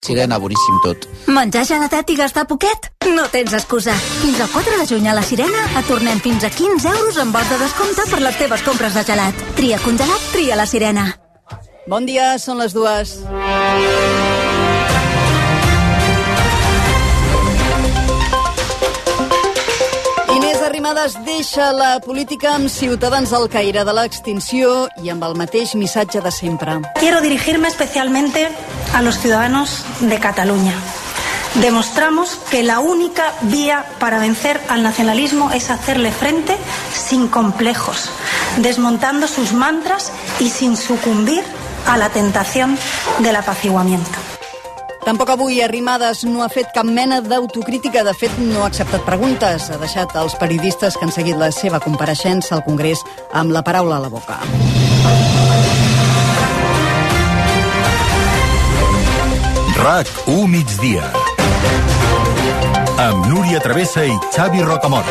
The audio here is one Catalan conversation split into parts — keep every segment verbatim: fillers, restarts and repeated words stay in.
Sirena, boníssim tot. Menjar gelatet i gastar poquet? No tens excusa. Fins al quatre de juny a la Sirena et tornem fins a quinze euros en vals de descompte per les teves compres de gelat. Tria congelat, tria la Sirena. Bon dia, són les dues. Inés Arrimadas deixa la política amb Ciutadans al caire de l'extinció i amb el mateix missatge de sempre. Quiero dirigirme especialmente a los ciudadanos de Cataluña. Demostramos que la única vía para vencer al nacionalismo es hacerle frente sin complejos, desmontando sus mantras y sin sucumbir a la tentación del apaciguamiento. Tampoc avui Arrimadas no ha fet cap mena d'autocrítica. De fet, no ha acceptat preguntes. Ha deixat els periodistes que han seguit la seva compareixença al Congrés amb la paraula a la boca. RAC u migdia amb Núria Travessa i Xavi Rocamora.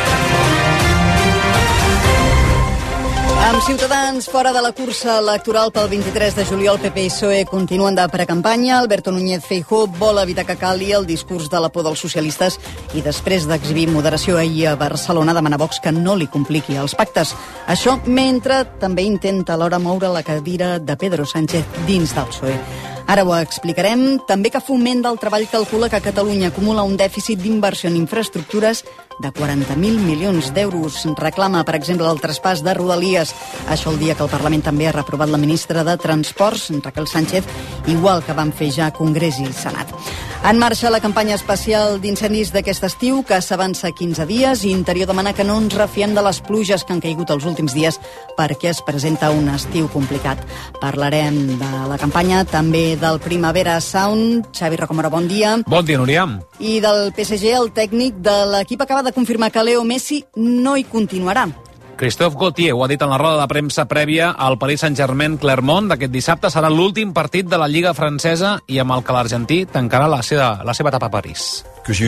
Amb Ciutadans fora de la cursa electoral pel vint-i-tres de juliol, P P i P S O E continuen de precampanya. Alberto Núñez Feijóo vol evitar que cali el discurs de la por dels socialistes i després d'exhibir moderació ahir a Barcelona demana Vox que no li compliqui els pactes. Això mentre també intenta alhora moure la cadira de Pedro Sánchez dins del P S O E. Ara ho explicarem. També que Foment del Treball calcula que Catalunya acumula un dèficit d'inversió en infraestructures de quaranta mil milions d'euros. Reclama, per exemple, el traspàs de Rodalies. Això el dia que el Parlament també ha reprovat la ministra de Transports, Raquel Sánchez, igual que van fer ja Congrés i Senat. En marxa la campanya especial d'incendis d'aquest estiu, que s'avança quinze dies, i Interior demana que no ens refiem de les pluges que han caigut els últims dies perquè es presenta un estiu complicat. Parlarem de la campanya, també del Primavera Sound. Xavi Rocamora, bon dia. Bon dia, Núria. I del P S G, el tècnic de l'equip acaba de confirmar que Leo Messi no hi continuarà. Christophe Gaultier ho ha dit en la roda de premsa prèvia al Paris Saint-Germain-Clermont d'aquest dissabte. Serà l'últim partit de la Lliga francesa i amb el que l'argentí tancarà la seva, la seva etapa a París.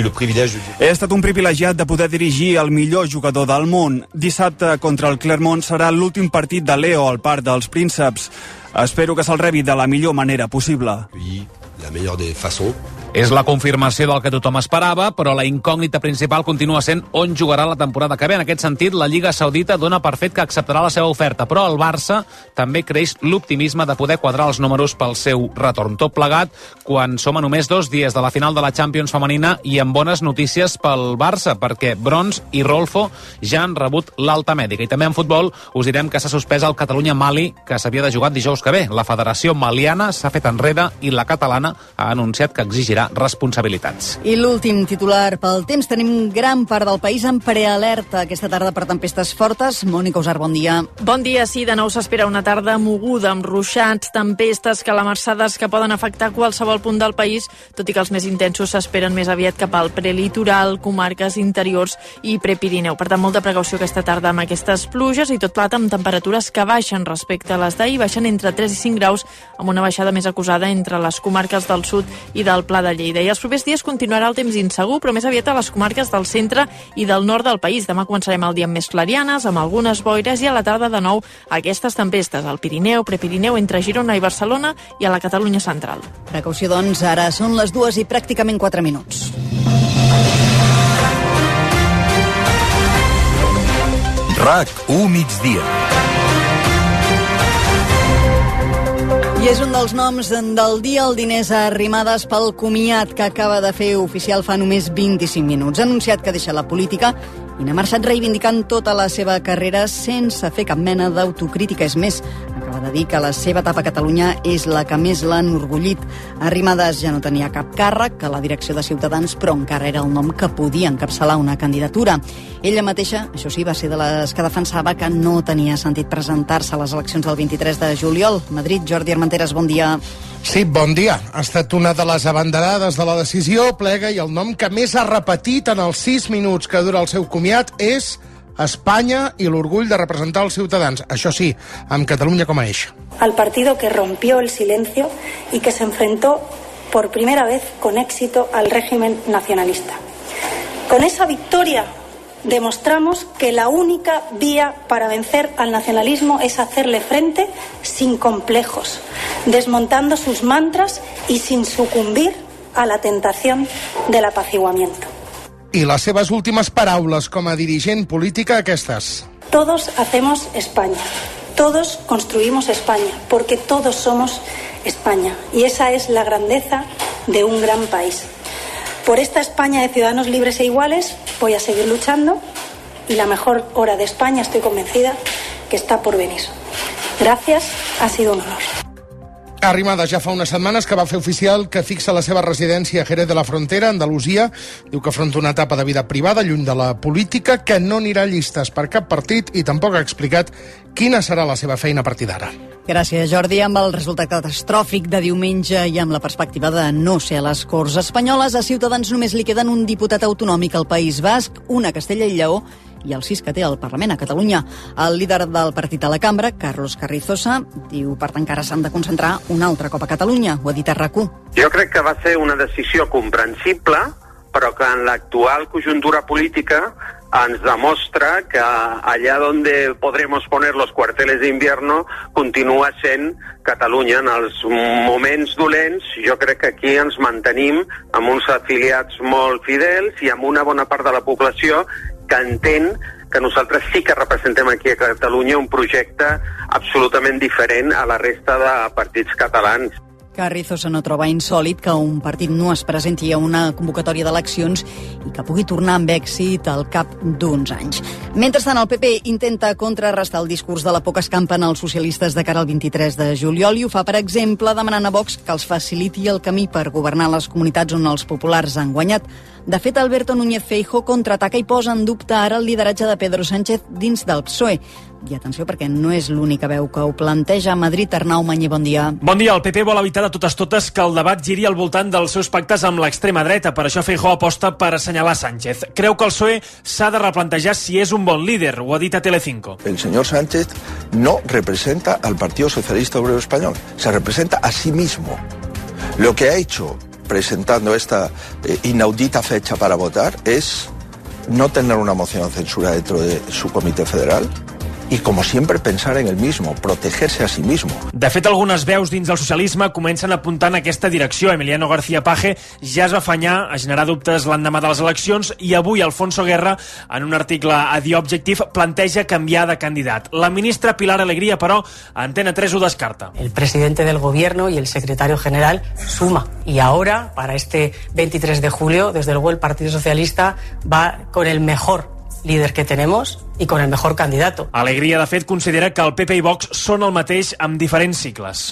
He estat un privilegiat de poder dirigir el millor jugador del món. Dissabte contra el Clermont serà l'últim partit de Leo al Parc dels Prínceps. Espero que se'l rebi de la millor manera possible. La millor de façons. És la confirmació del que tothom esperava, però la incògnita principal continua sent on jugarà la temporada que ve. En aquest sentit, la Lliga Saudita dona per fet que acceptarà la seva oferta, però el Barça també creix l'optimisme de poder quadrar els números pel seu retorn. Tot plegat quan som a només dos dies de la final de la Champions femenina i amb bones notícies pel Barça, perquè Brons i Rolfo ja han rebut l'alta mèdica. I també en futbol us direm que s'ha suspès el Catalunya-Mali, que s'havia de jugar dijous que ve. La Federació Maliana s'ha fet enrere i la catalana ha anunciat que exigirà responsabilitats. I l'últim titular pel temps. Tenim gran part del país en prealerta aquesta tarda per tempestes fortes. Mònica Usar, bon dia. Bon dia, sí, de nou s'espera una tarda moguda amb ruixats, tempestes, calamarsades que poden afectar qualsevol punt del país, tot i que els més intensos s'esperen més aviat cap al prelitoral, comarques interiors i prepirineu. Per tant, molta precaució aquesta tarda amb aquestes pluges i tot plat amb temperatures que baixen respecte a les d'ahir, baixen entre tres i cinc graus, amb una baixada més acusada entre les comarques del sud i del Pla de Lleida. I els propers dies continuarà el temps insegur, però més aviat a les comarques del centre i del nord del país. Demà començarem el dia amb més clarianes, amb algunes boires, i a la tarda de nou aquestes tempestes al Pirineu, Prepirineu, entre Girona i Barcelona i a la Catalunya central. Precaució, doncs, ara són les dues i pràcticament quatre minuts. RAC u migdia. I és un dels noms del dia, el Inés Arrimadas, pel comiat que acaba de fer oficial fa només vint-i-cinc minuts. Ha anunciat que deixa la política i n'ha marxat reivindicant tota la seva carrera sense fer cap mena d'autocrítica. És més, acaba de dir que la seva etapa a Catalunya és la que més l'ha enorgullit. Arrimadas ja no tenia cap càrrec a la direcció de Ciutadans, però encara era el nom que podia encapçalar una candidatura. Ella mateixa, això sí, va ser de les que defensava que no tenia sentit presentar-se a les eleccions del vint-i-tres de juliol. Madrid, Jordi Armenteres, bon dia. Sí, bon dia. Ha estat una de les abanderades de la decisió, plega, i el nom que més ha repetit en els sis minuts que dura el seu comiat és Espanya i l'orgull de representar els ciutadans. Això sí, amb Catalunya com a eix. Al partido que rompió el silencio y que se enfrentó por primera vez con éxito al régimen nacionalista. Con esa victoria demostramos que la única vía para vencer al nacionalismo es hacerle frente sin complejos, desmontando sus mantras y sin sucumbir a la tentación del apaciguamiento. I les seves últimes paraules com a dirigent política, aquestes. Todos hacemos España, todos construimos España, porque todos somos España. Y esa es la grandeza de un gran país. Por esta España de ciudadanos libres e iguales voy a seguir luchando y la mejor hora de España, estoy convencida, que está por venir. Gracias, ha sido un honor. Arrimadas ja fa unes setmanes que va fer oficial que fixa la seva residència a Jerez de la Frontera, Andalusia. Diu que afronta una etapa de vida privada, lluny de la política, que no anirà a llistes per cap partit i tampoc ha explicat quina serà la seva feina a partir d'ara. Gràcies, Jordi. Amb el resultat catastròfic de diumenge i amb la perspectiva de no ser a les Corts Espanyoles, a Ciutadans només li queden un diputat autonòmic al País Basc, una a Castella i Lleó i el sis que té al Parlament a Catalunya. El líder del partit a la cambra, Carlos Carrizosa, diu per tant que ara s'han de concentrar un altre cop a Catalunya. Ho ha dit a RAC u. Jo crec que va ser una decisió comprensible, però que en l'actual conjuntura política ens demostra que allà donde podremos poner los cuarteles de invierno continua sent Catalunya. En els moments dolents jo crec que aquí ens mantenim amb uns afiliats molt fidels i amb una bona part de la població que entén que nosaltres sí que representem aquí a Catalunya un projecte absolutament diferent a la resta de partits catalans. Carrizosa no troba insòlid que un partit no es presenti a una convocatòria d'eleccions i que pugui tornar amb èxit al cap d'uns anys. Mentrestant, el P P intenta contrarrestar el discurs de la por que escampen els socialistes de cara al vint-i-tres de juliol i ho fa, per exemple, demanant a Vox que els faciliti el camí per governar les comunitats on els populars han guanyat. De fet, Alberto Núñez Feijóo contraataca i posa en dubte ara el lideratge de Pedro Sánchez dins del P S O E. I atenció, perquè no és l'única veu que ho planteja. A Madrid, Arnau Mañé, bon dia. Bon dia. El P P vol evitar de totes totes que el debat giri al voltant dels seus pactes amb l'extrema dreta. Per això Feijóo aposta per assenyalar Sánchez. Creu que el P S O E s'ha de replantejar si és un bon líder. Ho ha dit a Telecinco. El señor Sánchez no representa al Partido Socialista Obrero Español. Se representa a sí mismo. Lo que ha hecho presentando esta eh, inaudita fecha para votar es no tener una moción de censura dentro de su comité federal i, com sempre, pensar en el mismo, protegerse a sí mismo. De fet, algunes veus dins del socialisme comencen a apuntar en aquesta direcció. Emiliano García Paje ja es va afanyar a generar dubtes l'endemà de les eleccions i avui Alfonso Guerra, en un article a The Objective, planteja canviar de candidat. La ministra Pilar Alegría, però, a Antena tres ho descarta. El presidente del gobierno y el secretario general suma. Y ahora, para este veintitrés de julio, desde luego el Partido Socialista va con el mejor líder que tenemos y con el mejor candidato. Alegría, de fet, considera que el P P i Vox són el mateix amb diferents cicles.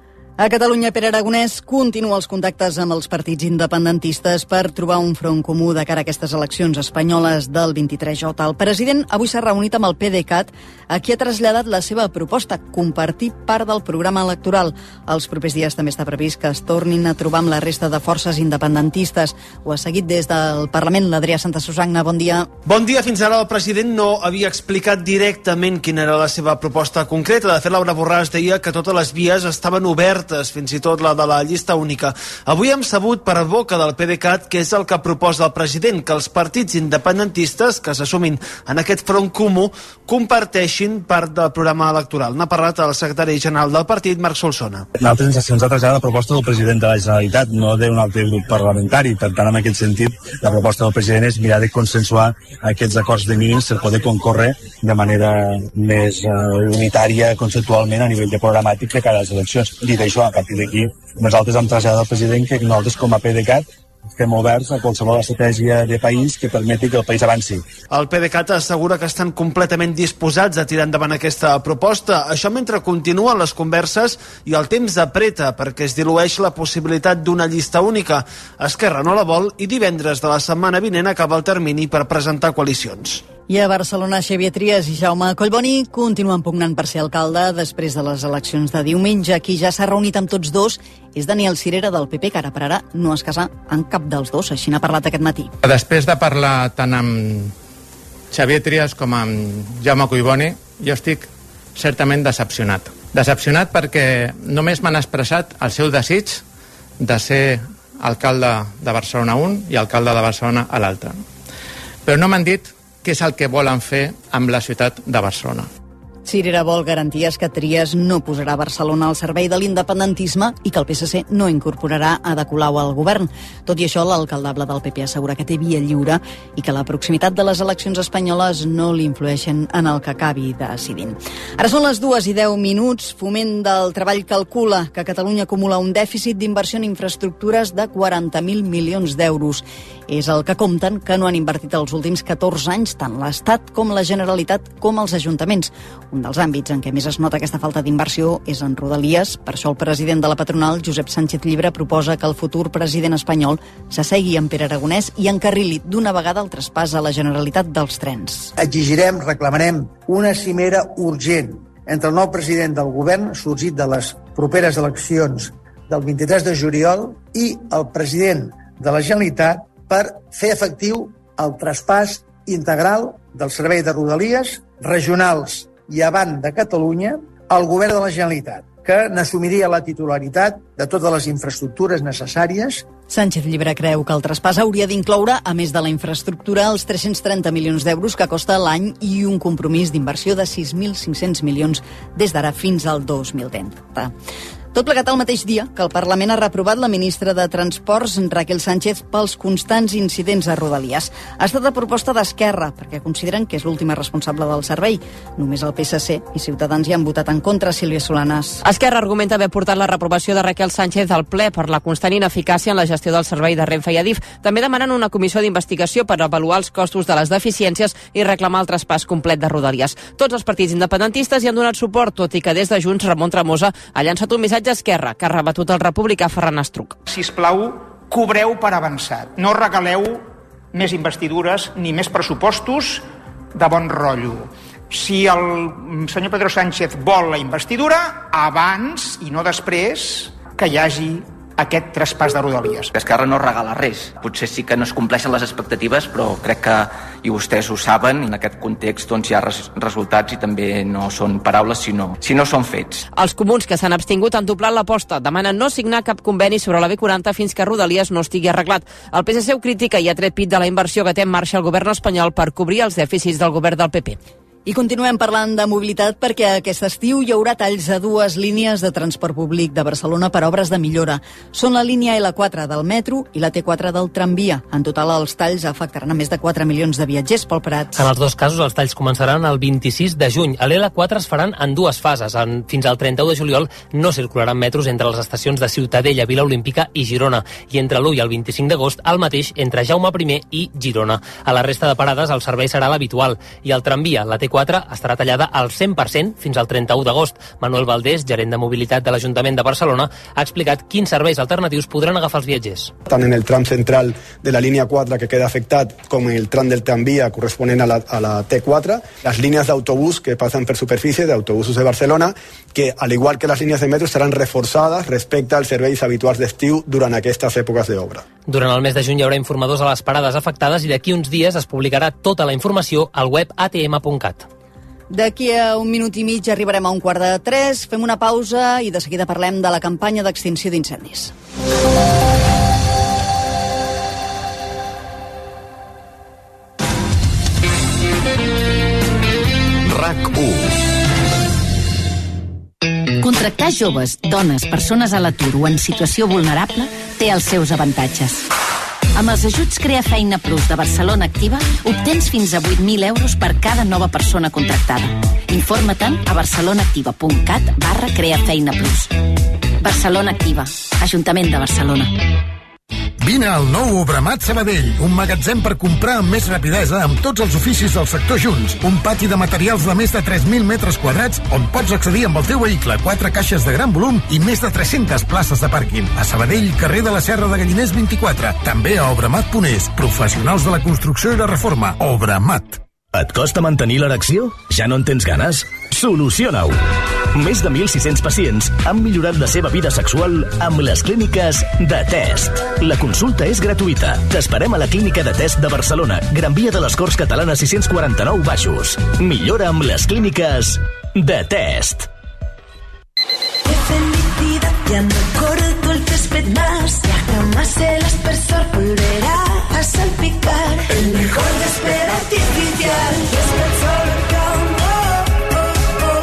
A Catalunya, Pere Aragonès continua els contactes amb els partits independentistes per trobar un front comú de cara a aquestes eleccions espanyoles del vint-i-tres J. El president avui s'ha reunit amb el PDeCAT, a qui ha traslladat la seva proposta, compartir part del programa electoral. Els propers dies també està previst que es tornin a trobar amb la resta de forces independentistes. Ho ha seguit des del Parlament l'Adrià Santa Susagna. Bon dia. Bon dia. Fins ara el president no havia explicat directament quina era la seva proposta concreta. De fet, Laura Borràs deia que totes les vies estaven obertes, fins i tot la de la llista única. Avui hem sabut per boca del PDeCAT que és el que proposa el president, que els partits independentistes que s'assumin en aquest front comú comparteixin part del programa electoral. N'ha parlat el secretari general del partit, Marc Solsona. Nosaltres se'ns ha traslladat la proposta del president de la Generalitat, no d'un altre grup parlamentari. Per tant, en aquest sentit, la proposta del president és mirar de consensuar aquests acords de mínims per poder concórrer de manera més uh, unitària conceptualment a nivell de programàtic de cada a les eleccions. Dit això, a partir d'aquí, nosaltres hem traslladat al president que nosaltres, com a PDeCAT, estem oberts a qualsevol estratègia de país que permeti que el país avanci. El PDeCAT assegura que estan completament disposats a tirar endavant aquesta proposta. Això mentre continuen les converses i el temps apreta perquè es dilueix la possibilitat d'una llista única. Esquerra no la vol i divendres de la setmana vinent acaba el termini per presentar coalicions. I a Barcelona, Xavier Trias i Jaume Collboni continuen pugnant per ser alcalde després de les eleccions de diumenge. Qui ja s'ha reunit amb tots dos és Daniel Cirera del P P, que ara per ara no es casa en cap dels dos. Així n'ha parlat aquest matí. Després de parlar tant amb Xavier Trias com amb Jaume Collboni, jo estic certament decepcionat. Decepcionat perquè només m'han expressat el seu desig de ser alcalde de Barcelona un i alcalde de Barcelona a l'altre. Però no m'han dit què és el que volen fer amb la ciutat de Barcelona. Cirera vol garanties que Trias no posarà Barcelona al servei de l'independentisme i que el P S C no incorporarà Ada Colau al govern. Tot i això, l'alcaldable del P P assegura que té via lliure i que la proximitat de les eleccions espanyoles no li influeixen en el que acabi decidint. Ara són les dues i deu minuts. Foment del Treball calcula que Catalunya acumula un dèficit d'inversió en infraestructures de quaranta mil milions d'euros. És el que compten que no han invertit els últims catorze anys tant l'Estat com la Generalitat com els ajuntaments. Un dels àmbits en què més es nota aquesta falta d'inversió és en Rodalies. Per això el president de la patronal, Josep Sánchez Llibre, proposa que el futur president espanyol s'assegui amb Pere Aragonès i encarrili d'una vegada el traspàs a la Generalitat dels trens. Exigirem, reclamarem una cimera urgent entre el nou president del govern, sorgit de les properes eleccions del vint-i-tres de juliol, i el president de la Generalitat per fer efectiu el traspàs integral del servei de Rodalies regionals i avant de Catalunya al govern de la Generalitat, que n'assumiria la titularitat de totes les infraestructures necessàries. Sánchez Llibre creu que el traspàs hauria d'incloure, a més de la infraestructura, els tres-cents trenta milions d'euros que costa l'any i un compromís d'inversió de sis mil cinc-cents milions des d'ara fins al dos mil trenta. Tot plegat al mateix dia que el Parlament ha reprovat la ministra de Transports, Raquel Sánchez, pels constants incidents a Rodalies. Ha estat a proposta d'Esquerra, perquè consideren que és l'última responsable del servei. Només el P S C i Ciutadans hi han votat en contra. Sílvia Solanas. Esquerra argumenta haver portat la reprovació de Raquel Sánchez al ple per la constant ineficàcia en la gestió del servei de Renfe i Adif. També demanen una comissió d'investigació per avaluar els costos de les deficiències i reclamar el traspàs complet de Rodalies. Tots els partits independentistes hi han donat suport, tot i que des de Junts Ramon Tremosa ha llançat un missatge a Esquerra, que ha rebatut el republicà Ferran Estruc. Sisplau, cobreu per avançat. No regaleu més investidures ni més pressupostos de bon rotllo. Si el senyor Pedro Sánchez vol la investidura, abans i no després que hi hagi aquest traspàs de Rodalies. Esquerra no regala res. Potser sí que no es compleixen les expectatives, però crec que, i vostès ho saben, en aquest context doncs, hi ha res resultats i també no són paraules, sinó, sinó són fets. Els comuns que s'han abstingut han doblat l'aposta. Demanen no signar cap conveni sobre la B quaranta fins que Rodalies no estigui arreglat. El P S C ho critica i ha tret pit de la inversió que té en marxa el govern espanyol per cobrir els dèficits del govern del P P. I continuem parlant de mobilitat perquè aquest estiu hi haurà talls a dues línies de transport públic de Barcelona per obres de millora. Són la línia L quatre del metro i la T quatre del tramvia. En total, els talls afectaran a més de quatre milions de viatgers. Pol Prats. En els dos casos, els talls començaran el vint-i-sis de juny. A l'L quatre es faran en dues fases. En, fins al trenta-u de juliol no circularan metros entre les estacions de Ciutadella, Vila Olímpica i Girona. I entre l'u i el vint-i-cinc d'agost, el mateix entre Jaume primer i Girona. A la resta de parades, el servei serà l'habitual. I el tramvia, la T quatre, estarà tallada al cent per cent fins al trenta-u d'agost. Manuel Valdés, gerent de mobilitat de l'Ajuntament de Barcelona, ha explicat quins serveis alternatius podran agafar els viatgers. Tant en el tram central de la línia quatre que queda afectat com en el tram del tramvia corresponent a la, a la T quatre, les línies d'autobús que passen per superfície d'autobusos de Barcelona, que al igual que les línies de metro seran reforçades respecte als serveis habituals d'estiu durant aquestes èpoques d'obra. Durant el mes de juny hi haurà informadors a les parades afectades i d'aquí uns dies es publicarà tota la informació al web a t m punt cat. D'aquí a un minut i mig arribarem a un quart de tres, fem una pausa i de seguida parlem de la campanya d'extinció d'incendis. RAC u. Contractar joves, dones, persones a l'atur o en situació vulnerable té els seus avantatges. Amb els ajuts Crea Feina Plus de Barcelona Activa obtens fins a vuit mil euros per cada nova persona contractada. Informa-te'n a barcelonaactiva.cat barra Crea Feina Plus. Barcelona Activa, Ajuntament de Barcelona. Vine al nou Obramat Sabadell, un magatzem per comprar amb més rapidesa amb tots els oficis del sector junts. Un pati de materials de més de tres mil metres quadrats on pots accedir amb el teu vehicle, quatre caixes de gran volum i més de tres-centes places de pàrquing. A Sabadell, carrer de la Serra de Galliners vint-i-quatre. També a Obramat punt es, professionals de la construcció i la reforma. Obramat. Et costa mantenir l'erecció? Ja no en tens ganes? Soluciona-ho! Més de mil sis-cents pacients han millorat la seva vida sexual amb les clíniques de Test. La consulta és gratuïta. T'esperem a la clínica de Test de Barcelona, Gran Via de les Corts Catalanes sis-cents quaranta-nou Baixos. Millora amb les clíniques de Test. Qué felicidad cuando corto el césped más. Ya jamás el aspersor volverá a salpicar. El mejor césped artificial. Césped Solar Count. Oh, oh, oh.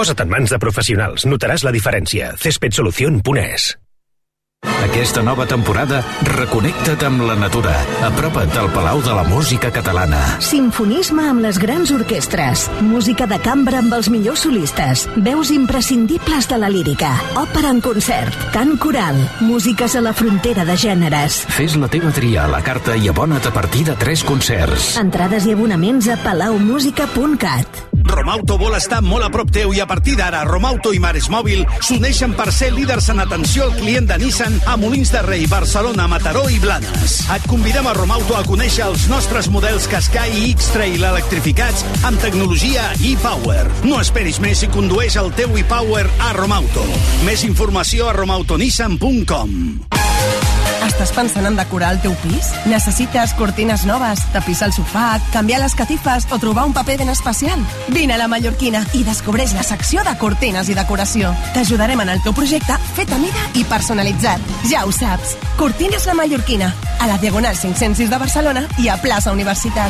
Posa't en mans de professionals, notaràs la diferència. césped solución punt es. Aquesta nova temporada, reconnecta't amb la natura. Apropa't al Palau de la Música Catalana. Sinfonisme amb les grans orquestres. Música de cambra amb els millors solistes. Veus imprescindibles de la lírica. Òpera en concert. Cant coral. Músiques a la frontera de gèneres. Fes la teva tria a la carta i abona't a partir de tres concerts. Entrades i abonaments a palaumusica punt cat. Romauto vol estar molt a prop teu i a partir d'ara Romauto i Maresmòbil s'uneixen per ser líders en atenció al client de Nissan a Molins de Rei, Barcelona, Mataró i Blanes. Et convidem a Romauto a conèixer els nostres models Qashqai i X-Trail electrificats amb tecnologia e-Power. No esperis més i condueix el teu e-Power a Romauto. Més informació a romautonissan punt com. Estàs pensant en decorar el teu pis? Necessites cortines noves, tapissar el sofà, canviar les catifes o trobar un paper ben especial? Vine a la Mallorquina i descobreix la secció de cortines i decoració. T'ajudarem en el teu projecte fet a mida i personalitzat. Ja ho saps. Cortines la Mallorquina, a la Diagonal cinc-cents sis de Barcelona i a plaça Universitat.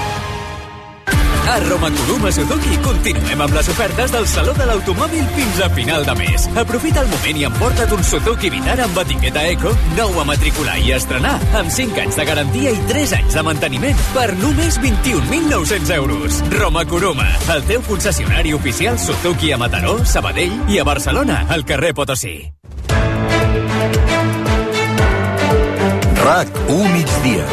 A Roma Kuruma Suzuki continuem amb les ofertes del Saló de l'Automòbil fins a final de mes. Aprofita el moment i emporta't un Suzuki Vitara amb etiqueta Eco, nou a matricular i estrenar, amb cinc anys de garantia i tres anys de manteniment per només vint-i-un mil nou-cents euros. Roma Kuruma, el teu concessionari oficial Suzuki a Mataró, Sabadell i a Barcelona, al carrer Potosí. RAC u migdia.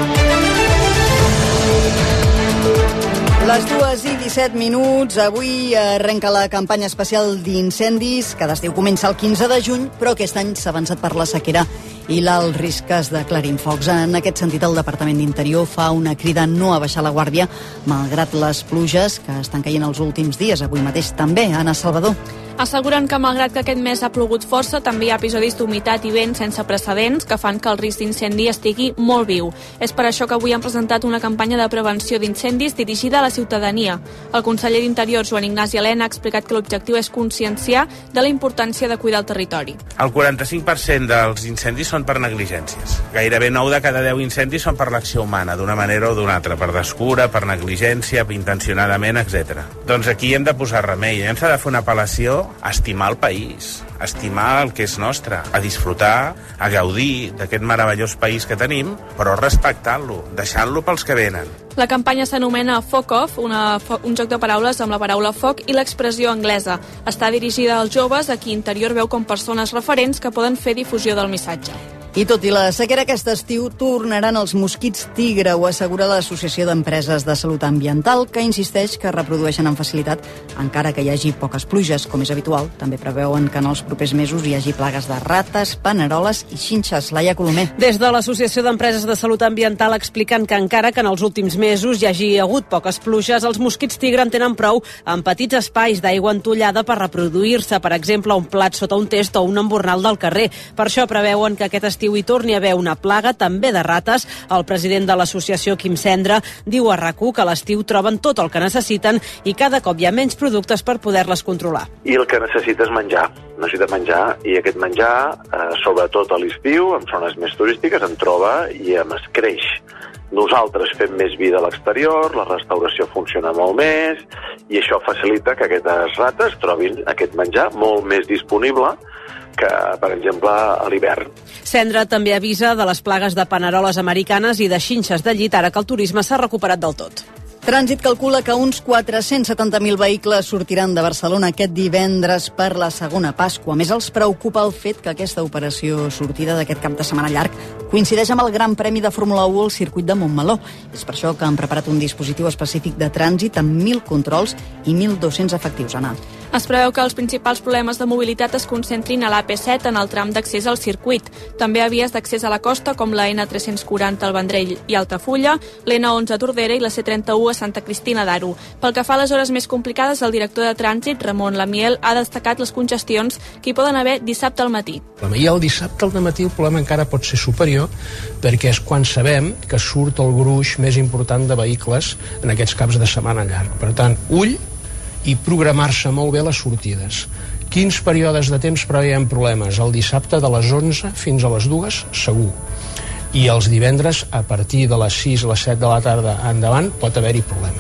Les dues i disset minuts, avui arrenca la campanya especial d'incendis. Cada estiu comença el quinze de juny, però aquest any s'ha avançat per la sequera i l'alt risc es declarin focs. En aquest sentit, el Departament d'Interior fa una crida no a baixar la guàrdia, malgrat les pluges que estan caient els últims dies. Avui mateix també, Anna Salvador. Asseguren que malgrat que aquest mes ha plogut força, també hi ha episodis d'humitat i vent sense precedents que fan que el risc d'incendi estigui molt viu. És per això que avui han presentat una campanya de prevenció d'incendis dirigida a la ciutadania. El conseller d'Interior, Joan Ignasi Elena, ha explicat que l'objectiu és conscienciar de la importància de cuidar el territori. El quaranta-cinc per cent dels incendis són per negligències. Gairebé nou de cada deu incendis són per l'acció humana, d'una manera o d'una altra, per descura, per negligència, intencionadament, etcètera. Doncs aquí hem de posar remei, hem de fer una apel·lació a estimar el país, a estimar el que és nostre, a disfrutar, a gaudir d'aquest meravellós país que tenim, però respectant-lo, deixant-lo pels que venen. La campanya s'anomena Foc Off, una, un joc de paraules amb la paraula foc i l'expressió anglesa. Està dirigida als joves, a qui Interior veu com persones referents que poden fer difusió del missatge. I tot i la sequera, aquest estiu tornaran els mosquits tigre, ho assegura l'Associació d'Empreses de Salut Ambiental, que insisteix que reprodueixen amb facilitat encara que hi hagi poques pluges, com és habitual. També preveuen que en els propers mesos hi hagi plagues de rates, paneroles i xinxes. Laia Colomer. Des de l'Associació d'Empreses de Salut Ambiental expliquen que encara que en els últims mesos hi hagi hagut poques pluges, els mosquits tigre en tenen prou en petits espais d'aigua entollada per reproduir-se, per exemple, un plat sota un test o un embornal del carrer. Per això preveuen que aquest estiu hi torni a haver una plaga també de rates. El president de l'associació, Quim Cendra, diu a RAC u que a l'estiu troben tot el que necessiten i cada cop hi ha menys productes per poder-les controlar. I el que necessita és menjar. Necessita menjar i aquest menjar, eh, sobretot a l'estiu, en zones més turístiques, en troba i em es creix. Nosaltres fem més vida a l'exterior, la restauració funciona molt més i això facilita que aquestes rates trobin aquest menjar molt més disponible que, per exemple, a l'hivern. Cendra també avisa de les plagues de paneroles americanes i de xinxes de llit, ara que el turisme s'ha recuperat del tot. Trànsit calcula que uns quatre-cents setanta mil vehicles sortiran de Barcelona aquest divendres per la segona Pasqua. A més, els preocupa el fet que aquesta operació sortida d'aquest cap de setmana llarg coincideix amb el Gran Premi de Fórmula u al circuit de Montmeló. És per això que han preparat un dispositiu específic de trànsit amb mil controls i mil dos-cents efectius. Anna. Es preveu que els principals problemes de mobilitat es concentrin a l'A P set en el tram d'accés al circuit. També a vies d'accés a la costa, com la N tres-cents quaranta al Vendrell i Altafulla, l'N onze a Tordera i la C trenta-u a Santa Cristina d'Aro. Pel que fa a les hores més complicades, el director de trànsit, Ramon Lamiel, ha destacat les congestions que hi poden haver dissabte al matí. I el dissabte al matí el problema encara pot ser superior perquè és quan sabem que surt el gruix més important de vehicles en aquests caps de setmana llarg. Per tant, ull i programar-se molt bé les sortides. Quins períodes de temps preveiem problemes? El dissabte de les onze fins a les dues, segur. I els divendres, a partir de les sis a les set de la tarda endavant, pot haver-hi problemes.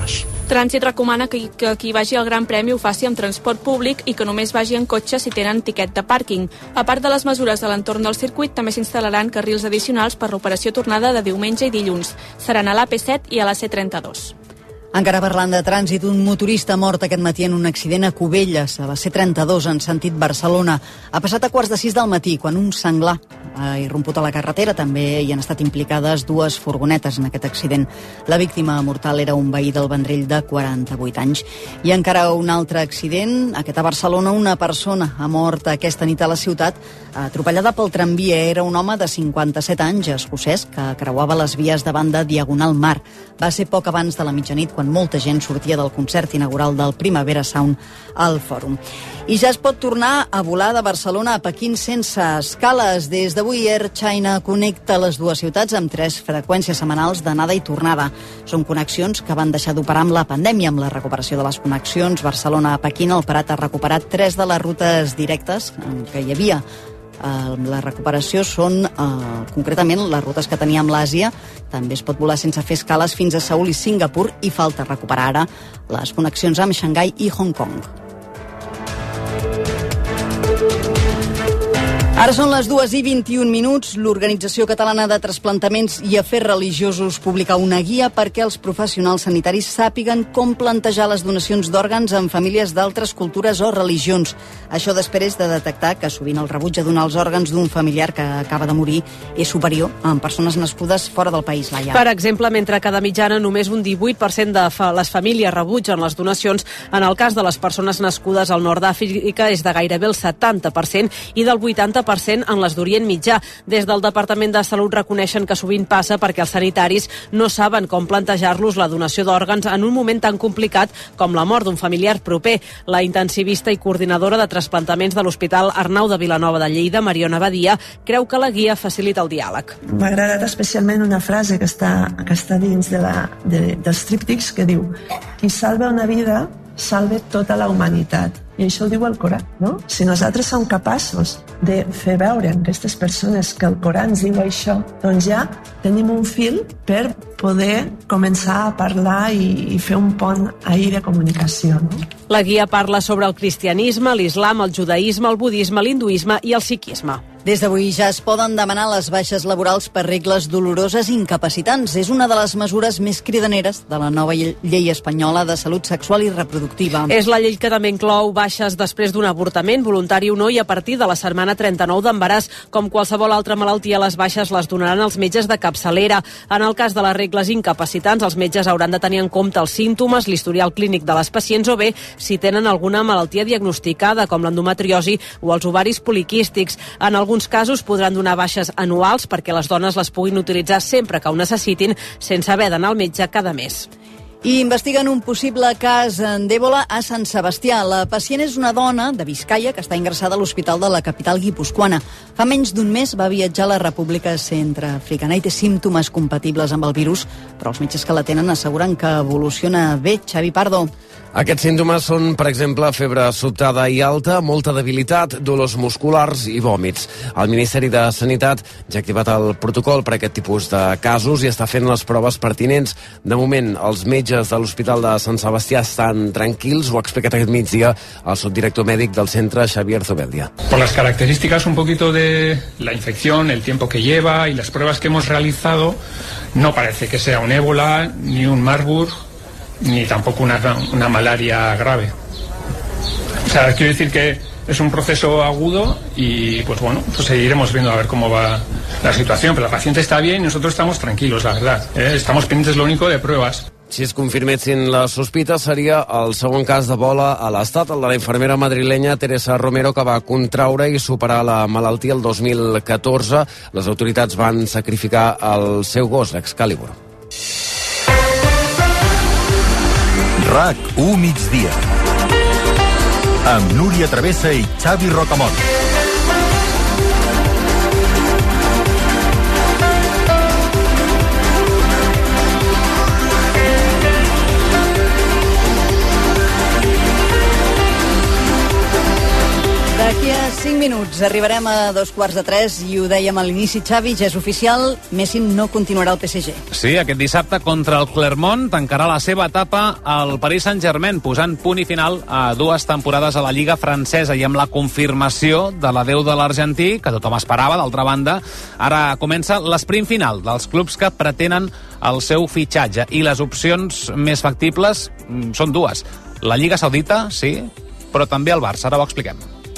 Trànsit recomana que, que qui vagi al Gran Premi ho faci amb transport públic i que només vagi en cotxe si tenen tiquet de pàrquing. A part de les mesures de l'entorn del circuit, també s'instal·laran carrils addicionals per l'operació tornada de diumenge i dilluns. Seran a l'A P set i a la C trenta-dos. Encara parlant de trànsit, un motorista mort aquest matí en un accident a Cubelles, a la C trenta-dos, en sentit Barcelona. Ha passat a quarts de sis del matí, quan un senglar ha irromput a la carretera. També hi han estat implicades dues furgonetes en aquest accident. La víctima mortal era un veí del Vendrell de quaranta-vuit anys. I encara un altre accident, aquest a Barcelona. Una persona ha mort aquesta nit a la ciutat, atropellada pel tramvia. Era un home de cinquanta-set anys, escocès, que creuava les vies davant de Diagonal Mar. Va ser poc abans de la mitjanit, quan molta gent sortia del concert inaugural del Primavera Sound al Fòrum. I ja es pot tornar a volar de Barcelona a Pequín sense escales. Des d'avui Air China connecta les dues ciutats amb tres freqüències setmanals d'anada i tornada. Són connexions que van deixar d'operar amb la pandèmia. Amb la recuperació de les connexions Barcelona a Pequín, el Prat ha recuperat tres de les rutes directes que hi havia. La recuperació són, eh, concretament, les rutes que tenia amb l'Àsia. També es pot volar sense fer escales fins a Seül i Singapur, i falta recuperar ara les connexions amb Xangai i Hong Kong. Ara són les dues i vint-i-un minuts. L'Organització Catalana de Trasplantaments i Afers Religiosos publica una guia perquè els professionals sanitaris sàpiguen com plantejar les donacions d'òrgans en famílies d'altres cultures o religions. Això després de detectar que sovint el rebuig a donar els òrgans d'un familiar que acaba de morir és superior en persones nascudes fora del país, Laia. Per exemple, mentre que de mitjana només un divuit per cent de fa les famílies rebutgen les donacions, en el cas de les persones nascudes al nord d'Àfrica és de gairebé el setanta per cent i del vuitanta per cent en les d'Orient Mitjà. Des del Departament de Salut reconeixen que sovint passa perquè els sanitaris no saben com plantejar-los la donació d'òrgans en un moment tan complicat com la mort d'un familiar proper. La intensivista i coordinadora de trasplantaments de l'Hospital Arnau de Vilanova de Lleida, Mariona Badia, creu que la guia facilita el diàleg. M'ha agradat especialment una frase que està, que està dins de la, de, dels tríptics que diu: qui salva una vida salve tota la humanitat. I això ho diu el Corà, no? Si nosaltres som capaços de fer veure a aquestes persones que el Corà ens diu això, doncs ja tenim un fil per poder començar a parlar i, i fer un pont ahir de comunicació, no? La guia parla sobre el cristianisme, l'islam, el judaïsme, el budisme, l'hinduisme i el sikhisme. Des d'avui ja es poden demanar les baixes laborals per regles doloroses incapacitants. És una de les mesures més cridaneres de la nova llei espanyola de salut sexual i reproductiva. És la llei que també inclou baixes després d'un avortament, voluntari o no, i a partir de la setmana trenta-nou d'embaràs. Com qualsevol altra malaltia, les baixes les donaran els metges de capçalera. En el cas de les regles incapacitants, els metges hauran de tenir en compte els símptomes, l'historial clínic de les pacients o bé si tenen alguna malaltia diagnosticada, com l'endometriosi o els ovaris poliquístics. En alguns casos podran donar baixes anuals perquè les dones les puguin utilitzar sempre que ho necessitin, sense haver d'anar al metge cada mes. I investiguen un possible cas d'èbola a Sant Sebastià. La pacient és una dona de Biscaia que està ingressada a l'hospital de la capital guipuscoana. Fa menys d'un mes va viatjar a la República Centreafricana i té símptomes compatibles amb el virus, però els metges que la tenen asseguren que evoluciona bé. Xavi Pardo. Aquests símptomes són, per exemple, febre sobtada i alta, molta debilitat, dolors musculars i vòmits. El Ministeri de Sanitat ja ha activat el protocol per a aquest tipus de casos i està fent les proves pertinents. De moment, els metges de l'Hospital de Sant Sebastià estan tranquils, ho ha explicat aquest migdia el subdirector mèdic del centre, Xavier Zubeldia. Por las características un poquito de la infección, el tiempo que lleva y las pruebas que hemos realizado, no parece que sea un ébola ni un Marburg, ni tampoco una, una malaria grave. O sea, quiero decir que es un proceso agudo y pues bueno, pues seguiremos viendo a ver cómo va la situación, pero la paciente está bien y nosotros estamos tranquilos, la verdad. ¿eh? Estamos pendientes lo único de pruebas. Si es confirmessin les sospites, seria el segon cas d'Ebola a l'Estat, el de la infermera madrilenya Teresa Romero, que va contraure i superar la malaltia el dos mil catorze. Les autoritats van sacrificar el seu gos, Excalibur. RAC u migdia amb Núria Travessa i Xavi Rocamort. D'aquí a cinc minuts. Arribarem a dos quarts de tres i ho dèiem a l'inici, Xavi, ja és oficial, Messi no continuarà al P S G. Sí, aquest dissabte contra el Clermont tancarà la seva etapa al Paris Saint-Germain, posant punt i final a dues temporades a la Lliga francesa i amb la confirmació de l'adeu de l'argentí, que tothom esperava, d'altra banda, ara comença l'esprint final dels clubs que pretenen el seu fitxatge i les opcions més factibles són dues. La Lliga Saudita, sí, però també el Barça, ara ho expliquem.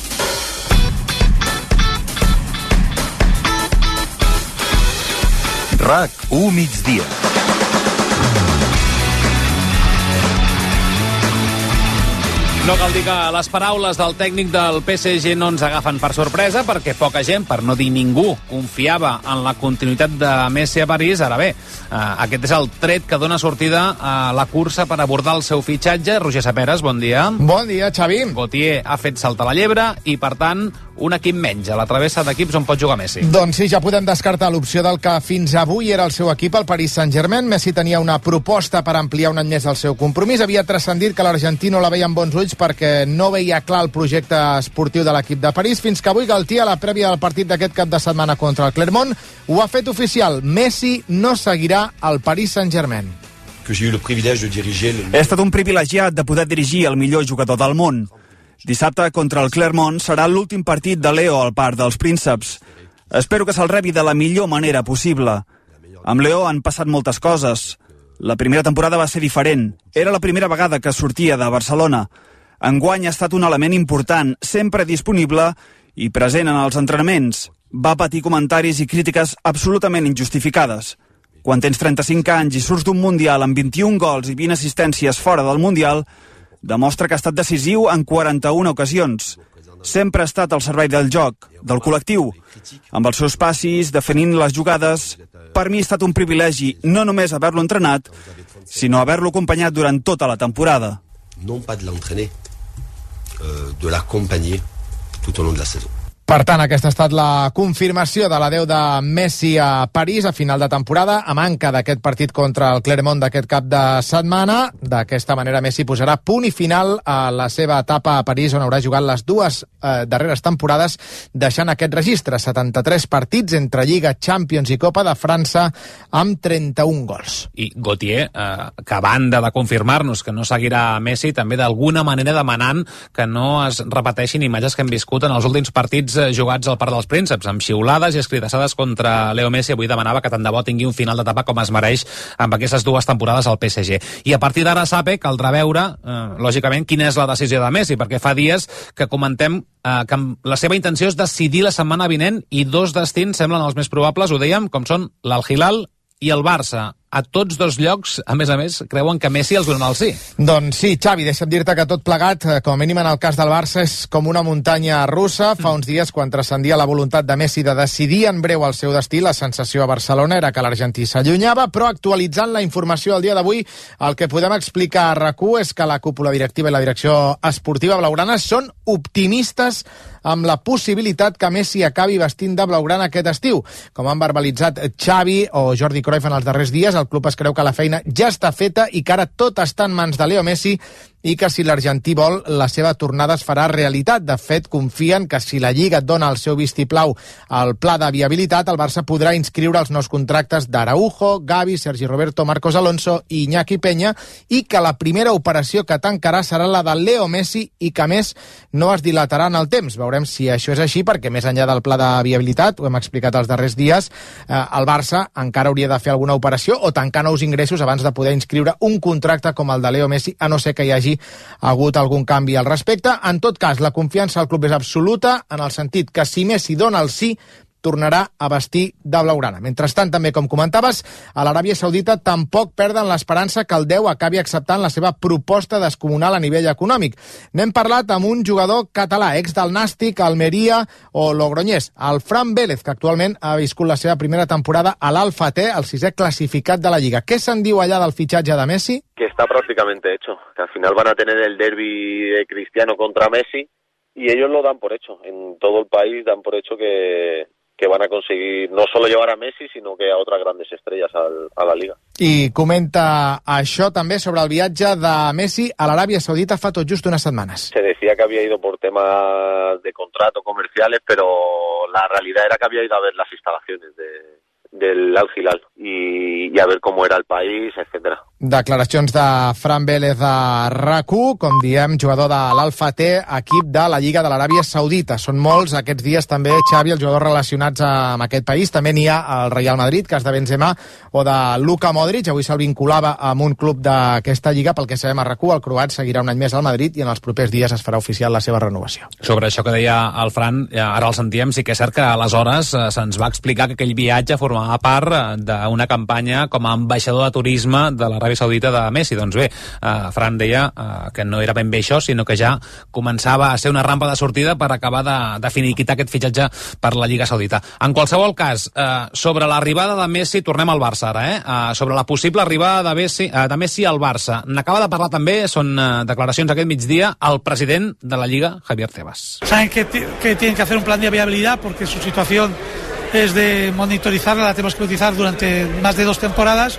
RAC u migdia. No cal dir que les paraules del tècnic del P S G no ens agafen per sorpresa, perquè poca gent, per no dir ningú, confiava en la continuïtat de Messi a París. Ara bé, aquest és el tret que dona sortida a la cursa per abordar el seu fitxatge. Roger Saperes, bon dia. Bon dia, Xavi. Gautier ha fet saltar la llebre i, per tant, un equip menys a la travessa d'equips on pot jugar Messi. Doncs sí, ja podem descartar l'opció del que fins avui era el seu equip, el Paris Saint-Germain. Messi tenia una proposta per ampliar un any més el seu compromís. Havia transcendit que l'argentí no la veia amb bons ulls perquè no veia clar el projecte esportiu de l'equip de París, fins que avui Galtier, a la prèvia del partit d'aquest cap de setmana contra el Clermont, ho ha fet oficial. Messi no seguirà al Paris Saint-Germain. He estat un privilegiat de poder dirigir el millor jugador del món. Dissabte contra el Clermont serà l'últim partit de Leo al Parc dels Prínceps. Espero que se'l rebi de la millor manera possible. Amb Leo han passat moltes coses. La primera temporada va ser diferent. Era la primera vegada que sortia de Barcelona. Enguany ha estat un element important, sempre disponible i present en els entrenaments. Va patir comentaris i crítiques absolutament injustificades. Quan tens trenta-cinc anys i surts d'un Mundial amb vint-i-un gols i vint assistències fora del Mundial, demostra que ha estat decisiu en quaranta-una ocasions. Sempre ha estat al servei del joc, del col·lectiu, amb els seus passis, definint les jugades. Per mi ha estat un privilegi no només haver-lo entrenat, sinó haver-lo acompanyat durant tota la temporada. Non pas de l'entraîner, euh, de l'accompagner tout au long de la saison. Per tant, aquesta ha estat la confirmació de l'adeu de Messi a París a final de temporada, a manca d'aquest partit contra el Clermont d'aquest cap de setmana. D'aquesta manera, Messi posarà punt i final a la seva etapa a París, on haurà jugat les dues eh, darreres temporades, deixant aquest registre, setanta-tres partits entre Lliga, Champions i Copa de França, amb trenta-un gols. I Gautier, eh, que a banda de confirmar-nos que no seguirà Messi, també d'alguna manera demanant que no es repeteixin imatges que hem viscut en els últims partits jugats al Parc dels Prínceps, amb xiulades i escridassades contra Leo Messi. Avui demanava que tant de bo tingui un final d'etapa com es mereix amb aquestes dues temporades al P S G. I a partir d'ara, Sape, caldrà veure, eh, lògicament, quina és la decisió de Messi, perquè fa dies que comentem eh, que la seva intenció és decidir la setmana vinent i dos destins semblen els més probables, ho dèiem, com són l'Al-Hilal i el Barça. A tots dos llocs, a més a més, creuen que Messi els donarà el sí. Doncs sí, Xavi, deixa'm dir-te que tot plegat, com a mínim en el cas del Barça, és com una muntanya russa. Fa uns dies, quan transcendia la voluntat de Messi de decidir en breu el seu destí, la sensació a Barcelona era que l'argentí s'allunyava, però actualitzant la informació al dia d'avui, el que podem explicar a RAC u és que la cúpula directiva i la direcció esportiva blaugrana són optimistes amb la possibilitat que Messi acabi vestint de blaugrana aquest estiu. Com han verbalitzat Xavi o Jordi Cruyff en els darrers dies, el club es creu que la feina ja està feta i que ara tot està en mans de Leo Messi i que si l'argentí vol, la seva tornada es farà realitat. De fet, confien que si la Lliga dona el seu vistiplau al pla de viabilitat, el Barça podrà inscriure els nous contractes d'Araujo, Gavi, Sergi Roberto, Marcos Alonso i Iñaki Peña, i que la primera operació que tancarà serà la de Leo Messi i que, a més, no es dilatarà en el temps. Veurem si això és així, perquè més enllà del pla de viabilitat, ho hem explicat els darrers dies, eh, el Barça encara hauria de fer alguna operació o tancar nous ingressos abans de poder inscriure un contracte com el de Leo Messi, a no ser que hi hagi hagut algun canvi al respecte. En tot cas, la confiança al club és absoluta, en el sentit que si Messi dona el sí, tornarà a vestir de blaugrana. Mentrestant, també, com comentaves, a l'Aràbia Saudita tampoc perden l'esperança que el deu acabi acceptant la seva proposta descomunal a nivell econòmic. N'hem parlat amb un jugador català, ex del Nàstic, Almeria o Logroñés, el Fran Vélez, que actualment ha viscut la seva primera temporada a l'Al-Fateh, el sisè classificat de la Lliga. Què se'n diu allà del fitxatge de Messi? Que está prácticamente hecho, que al final van a tener el derbi de Cristiano contra Messi y ellos lo dan por hecho. En todo el país dan por hecho que que van a conseguir no solo llevar a Messi, sino que a otras grandes estrellas al, a la Liga. I comenta això també sobre el viatge de Messi a l'Aràbia Saudita fa tot just unes setmanes. Se decía que había ido por temas de contrato comerciales, pero la realidad era que había ido a ver las instalaciones de, del Al Hilal y, y a ver cómo era el país, etcétera. Declaracions de Fran Vélez de RAC u, com diem, jugador de l'Alfa T, equip de la Lliga de l'Aràbia Saudita. Són molts aquests dies també, Xavi, els jugadors relacionats amb aquest país. També n'hi ha el Real Madrid, cas de Benzema, o de Luka Modric. Avui se'l vinculava amb un club d'aquesta Lliga. Pel que sabem a RAC u, el croat seguirà un any més al Madrid i en els propers dies es farà oficial la seva renovació. Sobre això que deia el Fran, ara el sentíem, sí que és cert que aleshores se'ns va explicar que aquell viatge formava part d'una campanya com a ambaixador de turisme de l'Aràbia Saudita de Messi. Doncs bé, eh, Fran deia eh, que no era ben bé això, sinó que ja començava a ser una rampa de sortida per acabar de, de finiquitar aquest fitxatge per la Lliga Saudita. En qualsevol cas, eh, sobre l'arribada de Messi, tornem al Barça ara, eh? eh sobre la possible arribada de Messi, eh, de Messi al Barça. N'acaba de parlar també, són eh, declaracions aquest migdia, el president de la Lliga, Javier Tebas. Saben que, que tienen que hacer un plan de viabilidad porque su situación es de monitorizarla, la tenemos que utilizar durante más de dos temporadas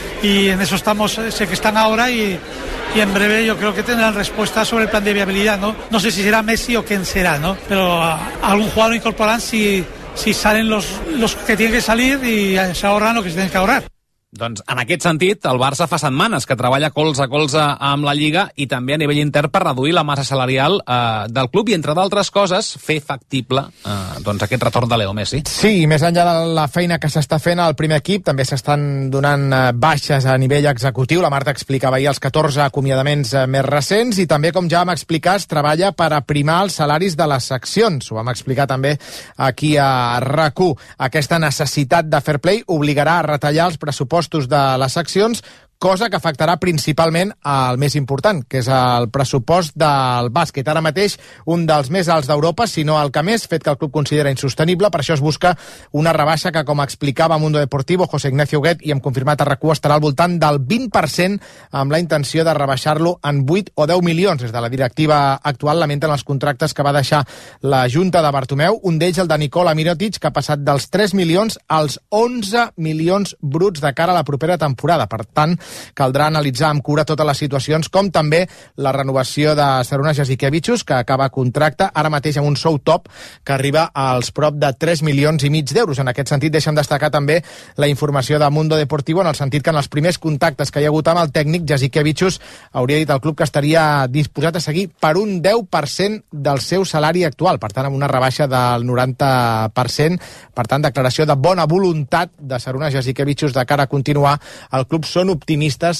y en eso estamos, sé que están ahora y, y en breve yo creo que tendrán respuesta sobre el plan de viabilidad, ¿no? No sé si será Messi o quién será, ¿no? Pero a, a algún jugador lo incorporarán si, si salen los, los que tienen que salir y se ahorran lo que se tienen que ahorrar. Doncs en aquest sentit, el Barça fa setmanes que treballa colze a colze amb la Lliga i també a nivell intern per reduir la massa salarial eh, del club i, entre d'altres coses, fer factible eh, doncs aquest retorn de Leo Messi. Sí, i més enllà de la feina que s'està fent al primer equip, també s'estan donant eh, baixes a nivell executiu. La Marta explicava ahir els catorze acomiadaments eh, més recents i també, com ja vam explicar, es treballa per aprimar els salaris de les seccions. Ho vam explicar també aquí a RAC u. Aquesta necessitat de fair play obligarà a retallar els pressupostos de les seccions, cosa que afectarà principalment al més important, que és el pressupost del bàsquet. Ara mateix un dels més alts d'Europa, si no el que més, fet que el club considera insostenible. Per això es busca una rebaixa que, com explicava a Mundo Deportivo, José Ignacio Huguet, i hem confirmat a RAC u, estarà al voltant del vint per cent, amb la intenció de rebaixar-lo en vuit o deu milions. Des de la directiva actual lamenten els contractes que va deixar la Junta de Bartomeu, un d'ells el de Nikola Mirotic, que ha passat dels tres milions als onze milions bruts de cara a la propera temporada. Per tant, caldrà analitzar amb cura totes les situacions, com també la renovació de Sarunas Jasikevičius, que acaba contracte ara mateix amb un sou top que arriba als prop de tres milions i mig d'euros. En aquest sentit, deixem destacar també la informació de Mundo Deportivo, en el sentit que en els primers contactes que hi ha hagut amb el tècnic, Jasikevičius hauria dit al club que estaria disposat a seguir per un deu per cent del seu salari actual, per tant, amb una rebaixa del noranta per cent. Per tant, declaració de bona voluntat de Sarunas Jasikevičius de cara a continuar. El club són optimistes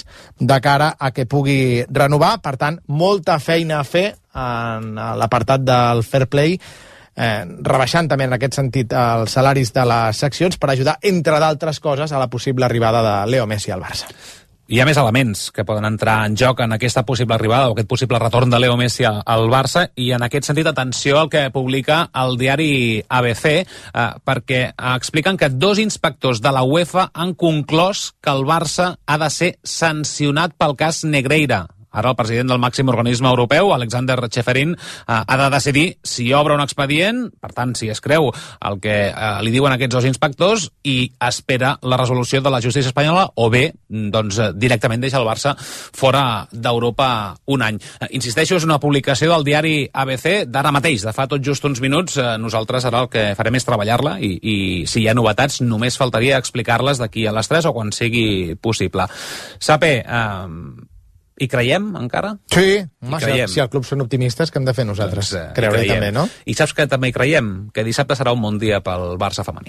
de cara a que pugui renovar. Per tant, molta feina a fer en l'apartat del fair play, eh, rebaixant també en aquest sentit els salaris de les seccions per ajudar, entre d'altres coses, a la possible arribada de Leo Messi al Barça. Hi ha més elements que poden entrar en joc en aquesta possible arribada o aquest possible retorn de Leo Messi al Barça, i en aquest sentit, atenció al que publica el diari A B C, eh, perquè expliquen que dos inspectors de la UEFA han conclòs que el Barça ha de ser sancionat pel cas Negreira. Ara el president del màxim organisme europeu, Alexander Ceferin, eh, ha de decidir si obre un expedient, per tant, si es creu el que eh, li diuen aquests dos inspectors, i espera la resolució de la justícia espanyola, o bé, doncs, directament deixa el Barça fora d'Europa un any. Eh, insisteixo, és una publicació del diari A B C d'ara mateix, de fa tot just uns minuts. Eh, nosaltres ara el que farem és treballar-la i, i si hi ha novetats només faltaria explicar-les d'aquí a les tres o quan sigui possible. Sape, eh, hi creiem, encara? Sí, home, si el club són optimistes, que hem de fer nosaltres? Doncs, eh, creure-hi també, no? I saps que també hi creiem? Que dissabte serà un bon dia pel Barça femení.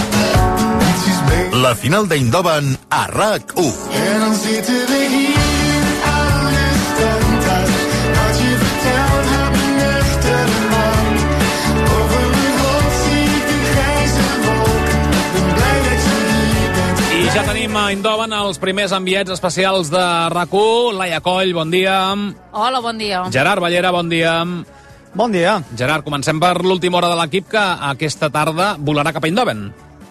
La final d'Eindhoven a RAC u. Ja tenim a Eindhoven els primers enviats especials de RAC u. Laia Coll, bon dia. Hola, bon dia. Gerard Ballera, bon dia. Bon dia. Gerard, comencem per l'última hora de l'equip, que aquesta tarda volarà cap a Eindhoven.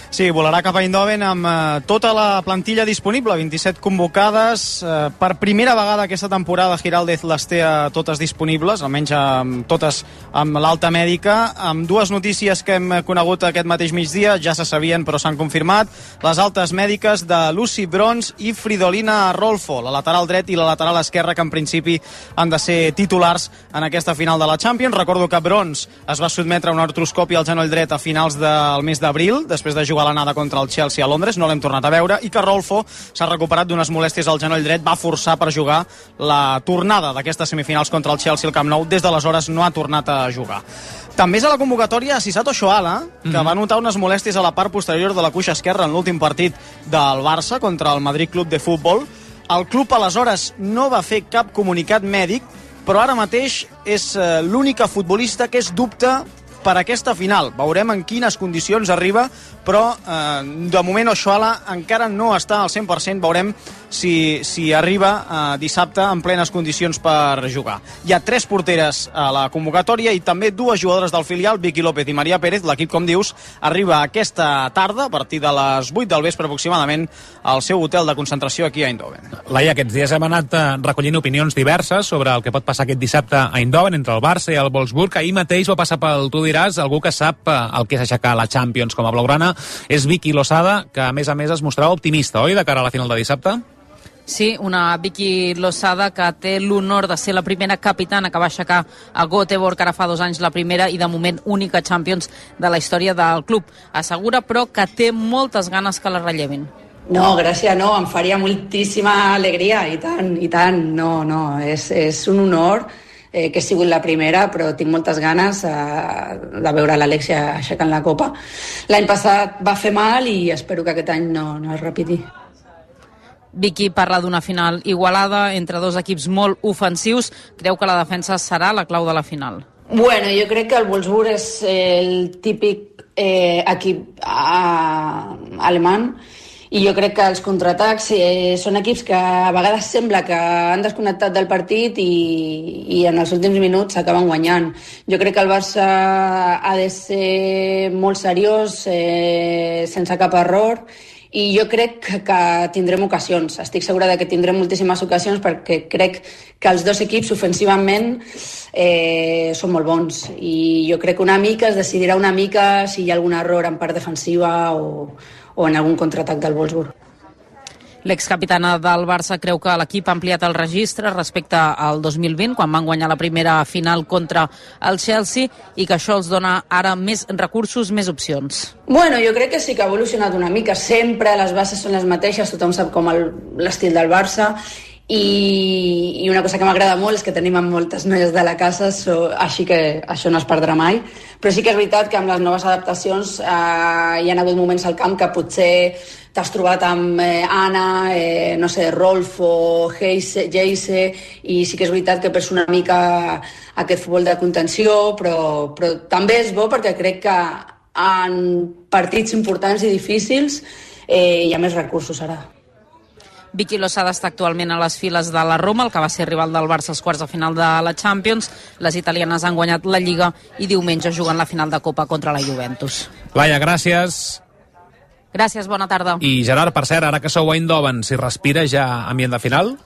Sí, volarà cap a Eindhoven amb eh, tota la plantilla disponible, vint-i-set convocades. Eh, per primera vegada aquesta temporada Giraldez les té a totes disponibles, almenys amb, totes amb l'alta mèdica, amb dues notícies que hem conegut aquest mateix migdia, ja se sabien però s'han confirmat, les altes mèdiques de Lucy Bronze i Fridolina Rolfo, la lateral dret i la lateral esquerra, que en principi han de ser titulars en aquesta final de la Champions. Recordo que Bronze es va sotmetre a una artroscòpia al genoll dret a finals del mes d'abril, després de jugar a l'anada contra el Chelsea a Londres, no l'hem tornat a veure, i que Rolfo s'ha recuperat d'unes molèsties al genoll dret, va forçar per jugar la tornada d'aquestes semifinals contra el Chelsea al Camp Nou, des d'aleshores no ha tornat a jugar. També és a la convocatòria Sisato Shoala, que mm-hmm. va notar unes molèsties a la part posterior de la cuixa esquerra en l'últim partit del Barça contra el Madrid Club de Futbol. El club aleshores no va fer cap comunicat mèdic, però ara mateix és l'única futbolista que és dubte per aquesta final. Veurem en quines condicions arriba, però eh, de moment Oshuala encara no està al cent per cent. Veurem si, si arriba eh, dissabte en plenes condicions per jugar. Hi ha tres porteres a la convocatòria i també dues jugadores del filial, Vicky López i Maria Pérez. L'equip, com dius, arriba aquesta tarda, a partir de les vuit del vespre aproximadament, al seu hotel de concentració aquí a Eindhoven. Laia, aquests dies hem anat eh, recollint opinions diverses sobre el que pot passar aquest dissabte a Eindhoven entre el Barça i el Wolfsburg. Ahir mateix va passar pel Tu diràs, algú que sap eh, el que és aixecar la Champions com a blaugrana, és Vicky Losada, que a més a més es mostrava optimista, oi, de cara a la final de dissabte? Sí, una Vicky Losada que té l'honor de ser la primera capitana que va aixecar a Göteborg ara fa dos anys, la primera i de moment única Champions de la història del club. Assegura, però, que té moltes ganes que la rellevin. No, gràcies, no, em faria moltíssima alegria, i tant, i tant, no, no, és, és un honor eh, que he sigut la primera, però tinc moltes ganes eh, de veure l'Alexia aixecant la copa. L'any passat va fer mal i espero que aquest any no, no es repeti. Vicky parla d'una final igualada entre dos equips molt ofensius. Creu que la defensa serà la clau de la final? Bueno, jo crec que el Wolfsburg és el típic eh, equip eh, alemany, i jo crec que els contraatacs eh, són equips que a vegades sembla que han desconnectat del partit i, i en els últims minuts s'acaben guanyant. Jo crec que el Barça ha de ser molt seriós, eh, sense cap error, i jo crec que, que tindrem ocasions. Estic segura de que tindrem moltíssimes ocasions perquè crec que els dos equips ofensivament eh, són molt bons, i jo crec que una mica es decidirà una mica si hi ha algun error en part defensiva o o en algun contraatac del Wolfsburg. L'excapitana del Barça creu que l'equip ha ampliat el registre respecte al dos mil vint, quan van guanyar la primera final contra el Chelsea, i que això els dona ara més recursos, més opcions. Bueno, jo crec que sí que ha evolucionat una mica. Sempre les bases són les mateixes, tothom sap com el, l'estil del Barça, i, i una cosa que m'agrada molt és que tenim moltes noies de la casa, so, així que això no es perdrà mai. Però sí que és veritat que amb les noves adaptacions eh, hi ha hagut moments al camp que potser t'has trobat amb eh, Anna, eh, no sé, Rolfo, Geise, Geise, i sí que és veritat que perds una mica aquest futbol de contenció, però, però també és bo perquè crec que en partits importants i difícils eh, hi ha més recursos ara. Vicky Losada està actualment a les files de la Roma, el que va ser rival del Barça als quarts de final de la Champions. Les italianes han guanyat la Lliga i diumenge juguen la final de Copa contra la Juventus. Laia, gràcies. Gràcies, bona tarda. I Gerard, per cert, ara que sou a Eindhoven, si respira ja ambient de final?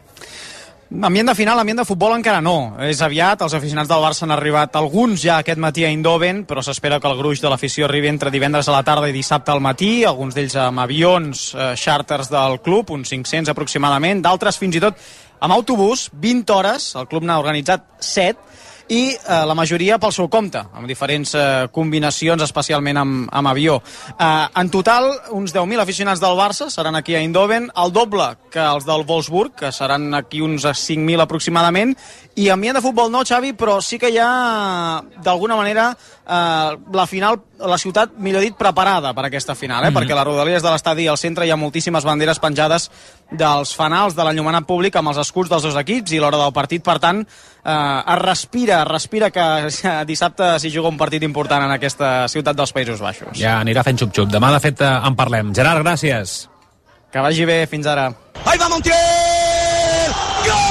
Ambient de final, ambient de futbol encara no. És aviat, els aficionats del Barça han arribat alguns ja aquest matí a Eindhoven, però s'espera que el gruix de l'afició arribi entre divendres a la tarda i dissabte al matí, alguns d'ells amb avions eh, xàrters del club, uns cinc-cents aproximadament, d'altres fins i tot amb autobús, vint hores, el club n'ha organitzat set, i eh, la majoria pel seu compte, amb diferents eh, combinacions, especialment amb, amb avió. Eh, en total, uns deu mil aficionats del Barça seran aquí a Eindhoven, el doble que els del Wolfsburg, que seran aquí uns cinc mil aproximadament, i ambient de futbol no, Xavi, però sí que hi ha, d'alguna manera, eh, la final, la ciutat, millor dit, preparada per aquesta final, eh? Mm-hmm. Perquè a les rodalies de l'estadi i al centre hi ha moltíssimes banderes penjades dels fanals de l'enllumenat públic amb els escuts dels dos equips, i l'hora del partit, per tant, eh, es respira, es respira que dissabte s'hi juga un partit important en aquesta ciutat dels Països Baixos. Ja anirà fent xup-xup. Demà, de fet, en parlem. Gerard, gràcies. Que vagi bé, fins ara. Ahí va Montiel! Gol!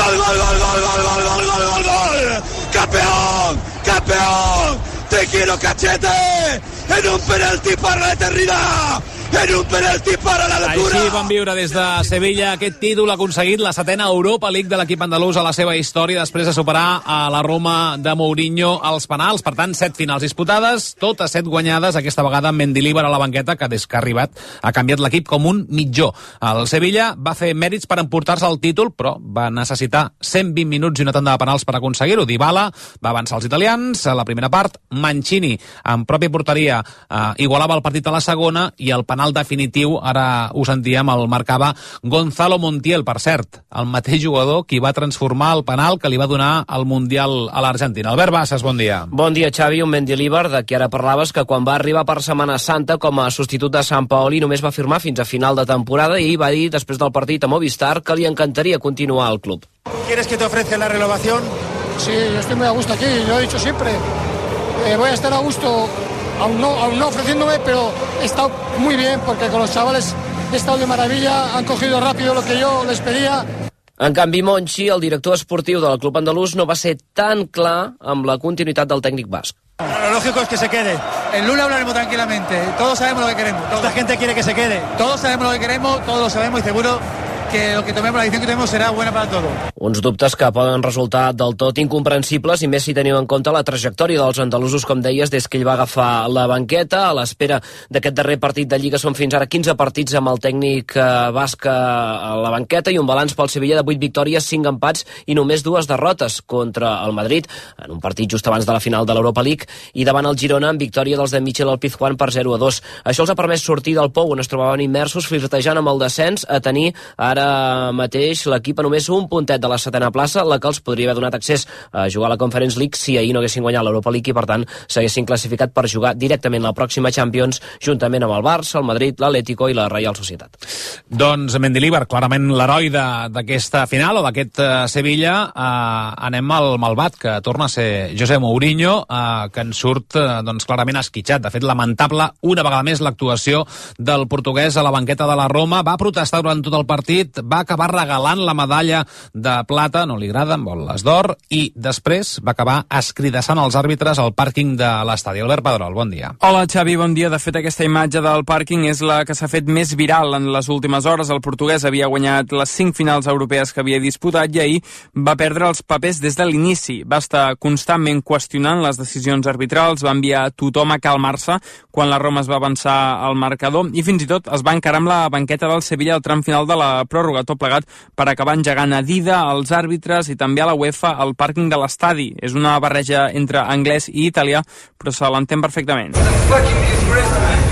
gol, gol, gol, gol, gol, gol, gol, gol, gol, gol, campeón, campeón, te quiero cachete, en un penalti para la eternidad, en un penalti para la locura. Així van viure des de Sevilla aquest títol aconseguit, la setena Europa League de l'equip andalús a la seva història, després de superar a la Roma de Mourinho als penals. Per tant, set finals disputades, totes set guanyades, aquesta vegada amb Mendilibar a la banqueta, que des que ha arribat ha canviat l'equip com un mitjó. El Sevilla va fer mèrits per emportar-se el títol, però va necessitar cent vint minuts i una tanda de penals per aconseguir-ho. Dybala va avançar els italians a la primera part, Mancini en pròpia porteria eh, igualava el partit a la segona, i el penal definitiu, ara ho sentíem, el marcava Gonzalo Montiel, per cert, el mateix jugador qui va transformar el penal que li va donar el Mundial a l'Argentina. Albert Bassas, bon dia. Bon dia, Xavi. Un Mendilibar de qui ara parlaves, que quan va arribar per Setmana Santa com a substitut de Sampaoli només va firmar fins a final de temporada, i va dir després del partit a Movistar que li encantaria continuar al club. ¿Quieres que te ofrece la renovación? Sí, yo estoy muy a gusto aquí, lo he dicho siempre. Eh, voy a estar a gusto, aún no, aún no ofreciéndome, pero he estado muy bien porque con los chavales he estado de maravilla, han cogido rápido lo que yo les pedía. En canvi, Monchi, el director esportiu del club andalús, no va ser tan clar amb la continuïtat del tècnic basc. Lo lógico es que se quede. El lunes hablaremos tranquilamente. Todos sabemos lo que queremos. Toda la gente quiere que se quede. Todos sabemos lo que queremos, todos lo sabemos y seguro que lo que tomemos, la decisión que tomemos será buena para todos. Uns dubtes que poden resultar del tot incomprensibles, i més si teniu en compte la trajectòria dels andalusos, com deies, des que ell va agafar la banqueta. A l'espera d'aquest darrer partit de Lliga són fins ara quinze partits amb el tècnic eh, basc a la banqueta, i un balanç pel Sevilla de vuit victòries, cinc empats i només dues derrotes contra el Madrid, en un partit just abans de la final de l'Europa League, i davant el Girona, en victòria dels de Michel Pizjuán per zero a dos. Això els ha permès sortir del pou on es trobaven immersos, flirtejant amb el descens, a tenir ara mateix l'equip a només un puntet de la setena plaça, la que els podria haver donat accés a jugar a la Conference League si ahir no haguessin guanyat l'Europa League, i per tant s'haguessin classificat per jugar directament la pròxima Champions juntament amb el Barça, el Madrid, l'Atlético i la Real Societat. Doncs Mendilibar, clarament l'heroi d'aquesta final o d'aquest uh, Sevilla. Uh, anem al malvat, que torna a ser José Mourinho, uh, que en surt uh, doncs clarament esquitxat. De fet, lamentable una vegada més l'actuació del portuguès a la banqueta de la Roma. Va protestar durant tot el partit, va acabar regalant la medalla de plata, no li agraden, vol les d'or, i després va acabar escridassant els àrbitres al pàrquing de l'estadi. Albert Pedrol, bon dia. Hola, Xavi, bon dia. De fet, aquesta imatge del pàrquing és la que s'ha fet més viral en les últimes hores. El portuguès havia guanyat les cinc finals europees que havia disputat i ahir va perdre els papers des de l'inici. Va estar constantment qüestionant les decisions arbitrals, va enviar tothom a calmar-se quan la Roma es va avançar al marcador, i fins i tot es va encarar amb la banqueta del Sevilla al tram final de la pròrroga, tot plegat per acabar engegant a Dida, als àrbitres i també a la UEFA al pàrquing de l'estadi. És una barreja entre anglès i italià, però se l'entén perfectament. The fucking disgrace, man.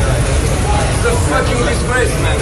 The fucking disgrace, man.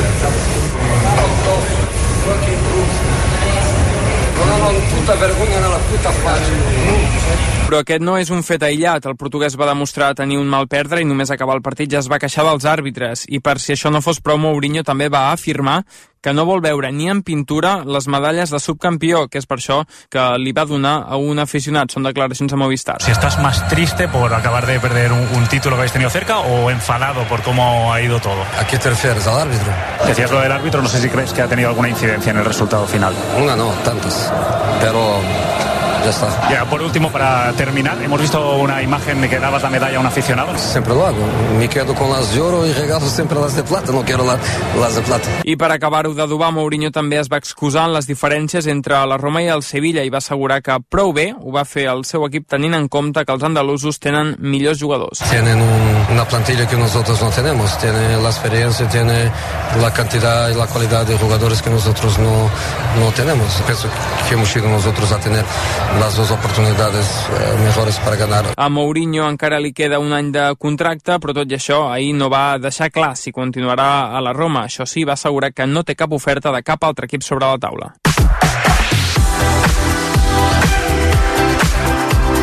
Fucking truth. Non hanno tutta vergogna nella puta faccia. Però aquest no és un fet aïllat. El portuguès va demostrar tenir un mal perdre i només acabar el partit ja es va queixar dels àrbitres. I per si això no fos prou, Mourinho també va afirmar que no vol veure ni en pintura les medalles de subcampió, que és per això que li va donar a un aficionat. Són declaracions a Movistar. Si estás más triste por acabar de perder un, un título que habéis tenido cerca o enfadado por cómo ha ido todo. ¿A qué te refieres? ¿Al árbitro? Decías lo del árbitro, no sé si crees que ha tenido alguna incidencia en el resultado final. Una no, tantas. Pero ya está. Ya, por último, para terminar, hemos visto una imagen de que dabas la medalla a un aficionado. Siempre lo hago. Me quedo con las de oro y regalo siempre las de plata. No quiero la, las de plata. I per acabar-ho d'adobar, Mourinho també es va excusar en les diferències entre la Roma i el Sevilla i va assegurar que prou bé ho va fer el seu equip tenint en compte que els andalusos tenen millors jugadors. Tienen un, una plantilla que nosotros no tenemos. Tiene la experiencia, tiene la cantidad y la calidad de jugadores que nosotros no, no tenemos. Pienso que hemos ido nosotros a tener las dos oportunidades eh, mejores para ganar. A Mourinho encara li queda un any de contracte, però tot i això ahir no va deixar clar si continuarà a la Roma. Això sí, va assegurar que no té cap oferta de cap altre equip sobre la taula.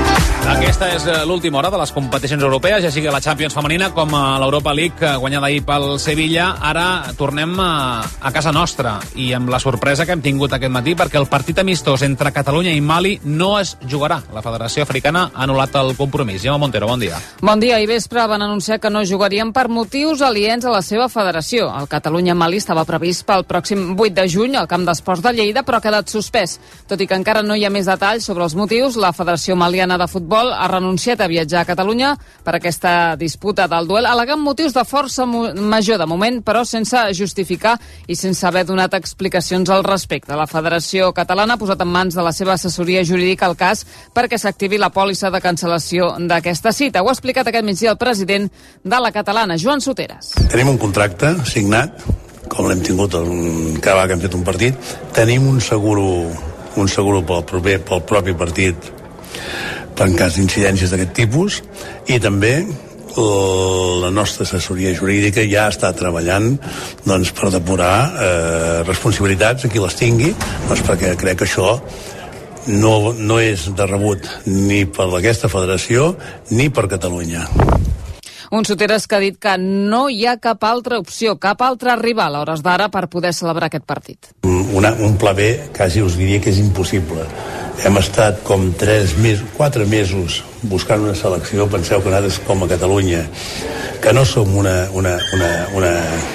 Aquesta és l'última hora de les competicions europees, ja sigui la Champions femenina com a l'Europa League, guanyada ahir pel Sevilla. Ara tornem a, a casa nostra i amb la sorpresa que hem tingut aquest matí, perquè el partit amistós entre Catalunya i Mali no es jugarà. La Federació Africana ha anul·lat el compromís. Gemma Montero, bon dia. Bon dia. Ahir vespre van anunciar que no jugarien per motius aliens a la seva federació. El Catalunya-Mali estava previst pel pròxim vuit de juny al Camp d'Esports de Lleida, però ha quedat suspès. Tot i que encara no hi ha més detalls sobre els motius, la Federació Maliana de Futbol ha renunciat a viatjar a Catalunya per aquesta disputa del duel, al·legant motius de força major de moment, però sense justificar i sense haver donat explicacions al respecte. La Federació Catalana ha posat en mans de la seva assessoria jurídica el cas perquè s'activi la pòlissa de cancel·lació d'aquesta cita. Ho ha explicat aquest migdia el president de la catalana, Joan Soteras. Tenim un contracte signat, com l'hem tingut cada vegada que hem fet un partit. Tenim un seguro, un seguro pel, proper, pel propi partit per en cas d'incidències d'aquest tipus, i també la nostra assessoria jurídica ja està treballant doncs, per depurar eh, responsabilitats a qui les tingui, doncs, perquè crec que això no, no és de rebut ni per aquesta federació ni per Catalunya. Un Soteras que ha dit que no hi ha cap altra opció, cap altre rival a hores d'ara per poder celebrar aquest partit. Una, un pla B quasi us diria que és impossible. Hem estat com tres mesos, quatre mesos buscant una selecció. Penseu que nosaltres com a Catalunya, que no som una, una, una, una,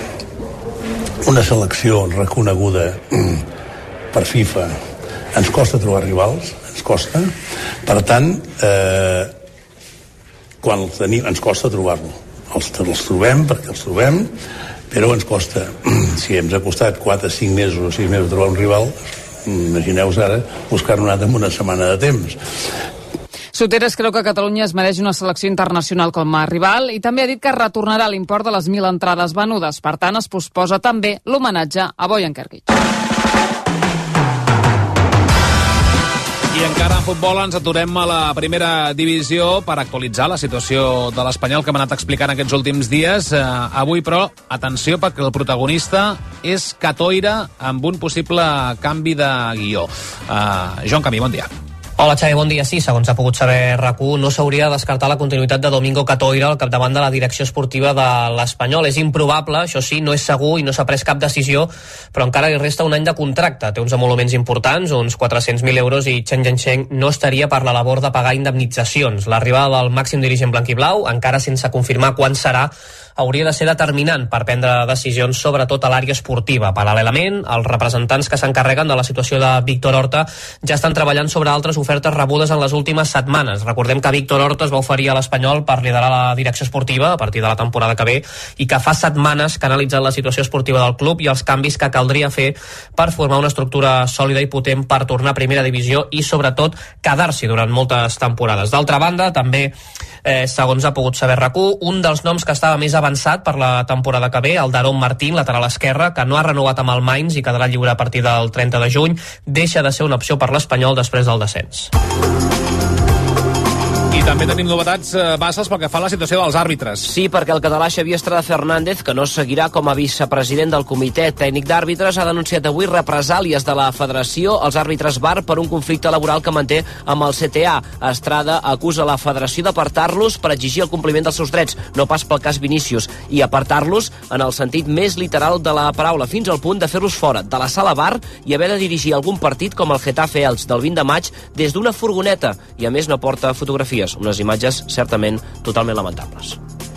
una selecció reconeguda per FIFA, ens costa trobar rivals, ens costa. Per tant, eh, quan els tenim, ens costa trobar-lo. Els, els trobem perquè els trobem, però ens costa. Si ens ha costat quatre, cinc mesos o sis mesos trobar un rival, imagineu-vos ara buscar-ne un altre en una setmana de temps. Soteras creu que Catalunya es mereix una selecció internacional com a rival i també ha dit que retornarà l'import de les mil entrades venudes. Per tant, es posposa també l'homenatge a Bojan Kerkic. I encara en futbol ens aturem a la primera divisió per actualitzar la situació de l'Espanyol que hem anat explicant aquests últims dies. Eh, avui, però, atenció, perquè el protagonista és Catoira amb un possible canvi de guió. Eh, Joan Camí, bon dia. Hola Xavi, bon dia. Sí, segons ha pogut saber RAC u, no s'hauria de descartar la continuïtat de Domingo Catoira al capdavant de la direcció esportiva de l'Espanyol. És improbable, això sí, no és segur i no s'ha pres cap decisió, però encara li resta un any de contracte. Té uns emoluments importants, uns quatre-cents mil euros, i Chen Jiancheng no estaria per la labor de pagar indemnitzacions. L'arribada del màxim dirigent blanquiblau, encara sense confirmar quan serà, hauria de ser determinant per prendre decisions sobretot a l'àrea esportiva. Paral·lelament, els representants que s'encarreguen de la situació de Víctor Horta ja estan treballant sobre altres ofertes rebudes en les últimes setmanes. Recordem que Víctor Horta es va oferir a l'Espanyol per liderar la direcció esportiva a partir de la temporada que ve i que fa setmanes que ha analitzat la situació esportiva del club i els canvis que caldria fer per formar una estructura sòlida i potent per tornar a primera divisió i sobretot quedar-s'hi durant moltes temporades. D'altra banda, també eh, segons ha pogut saber RAC u, un dels noms que estava més avançat per la temporada que ve, el d'Aaron Martín, lateral esquerre, que no ha renovat amb el Mainz i quedarà lliure a partir del trenta de juny, deixa de ser una opció per l'Espanyol després del descens. I també tenim novetats eh, basses pel que fa a la situació dels àrbitres. Sí, perquè el català Xavier Estrada Fernández, que no seguirà com a vicepresident del Comitè Tècnic d'Àrbitres, ha denunciat avui represàlies de la Federació als àrbitres V A R per un conflicte laboral que manté amb el C T A. Estrada acusa la Federació d'apartar-los per exigir el compliment dels seus drets, no pas pel cas Vinícius, i apartar-los en el sentit més literal de la paraula, fins al punt de fer-los fora de la sala V A R i haver de dirigir algun partit com el Getafe Elx del vint de maig des d'una furgoneta, i a més no porta fotografies. Unes imatges certament totalment lamentables.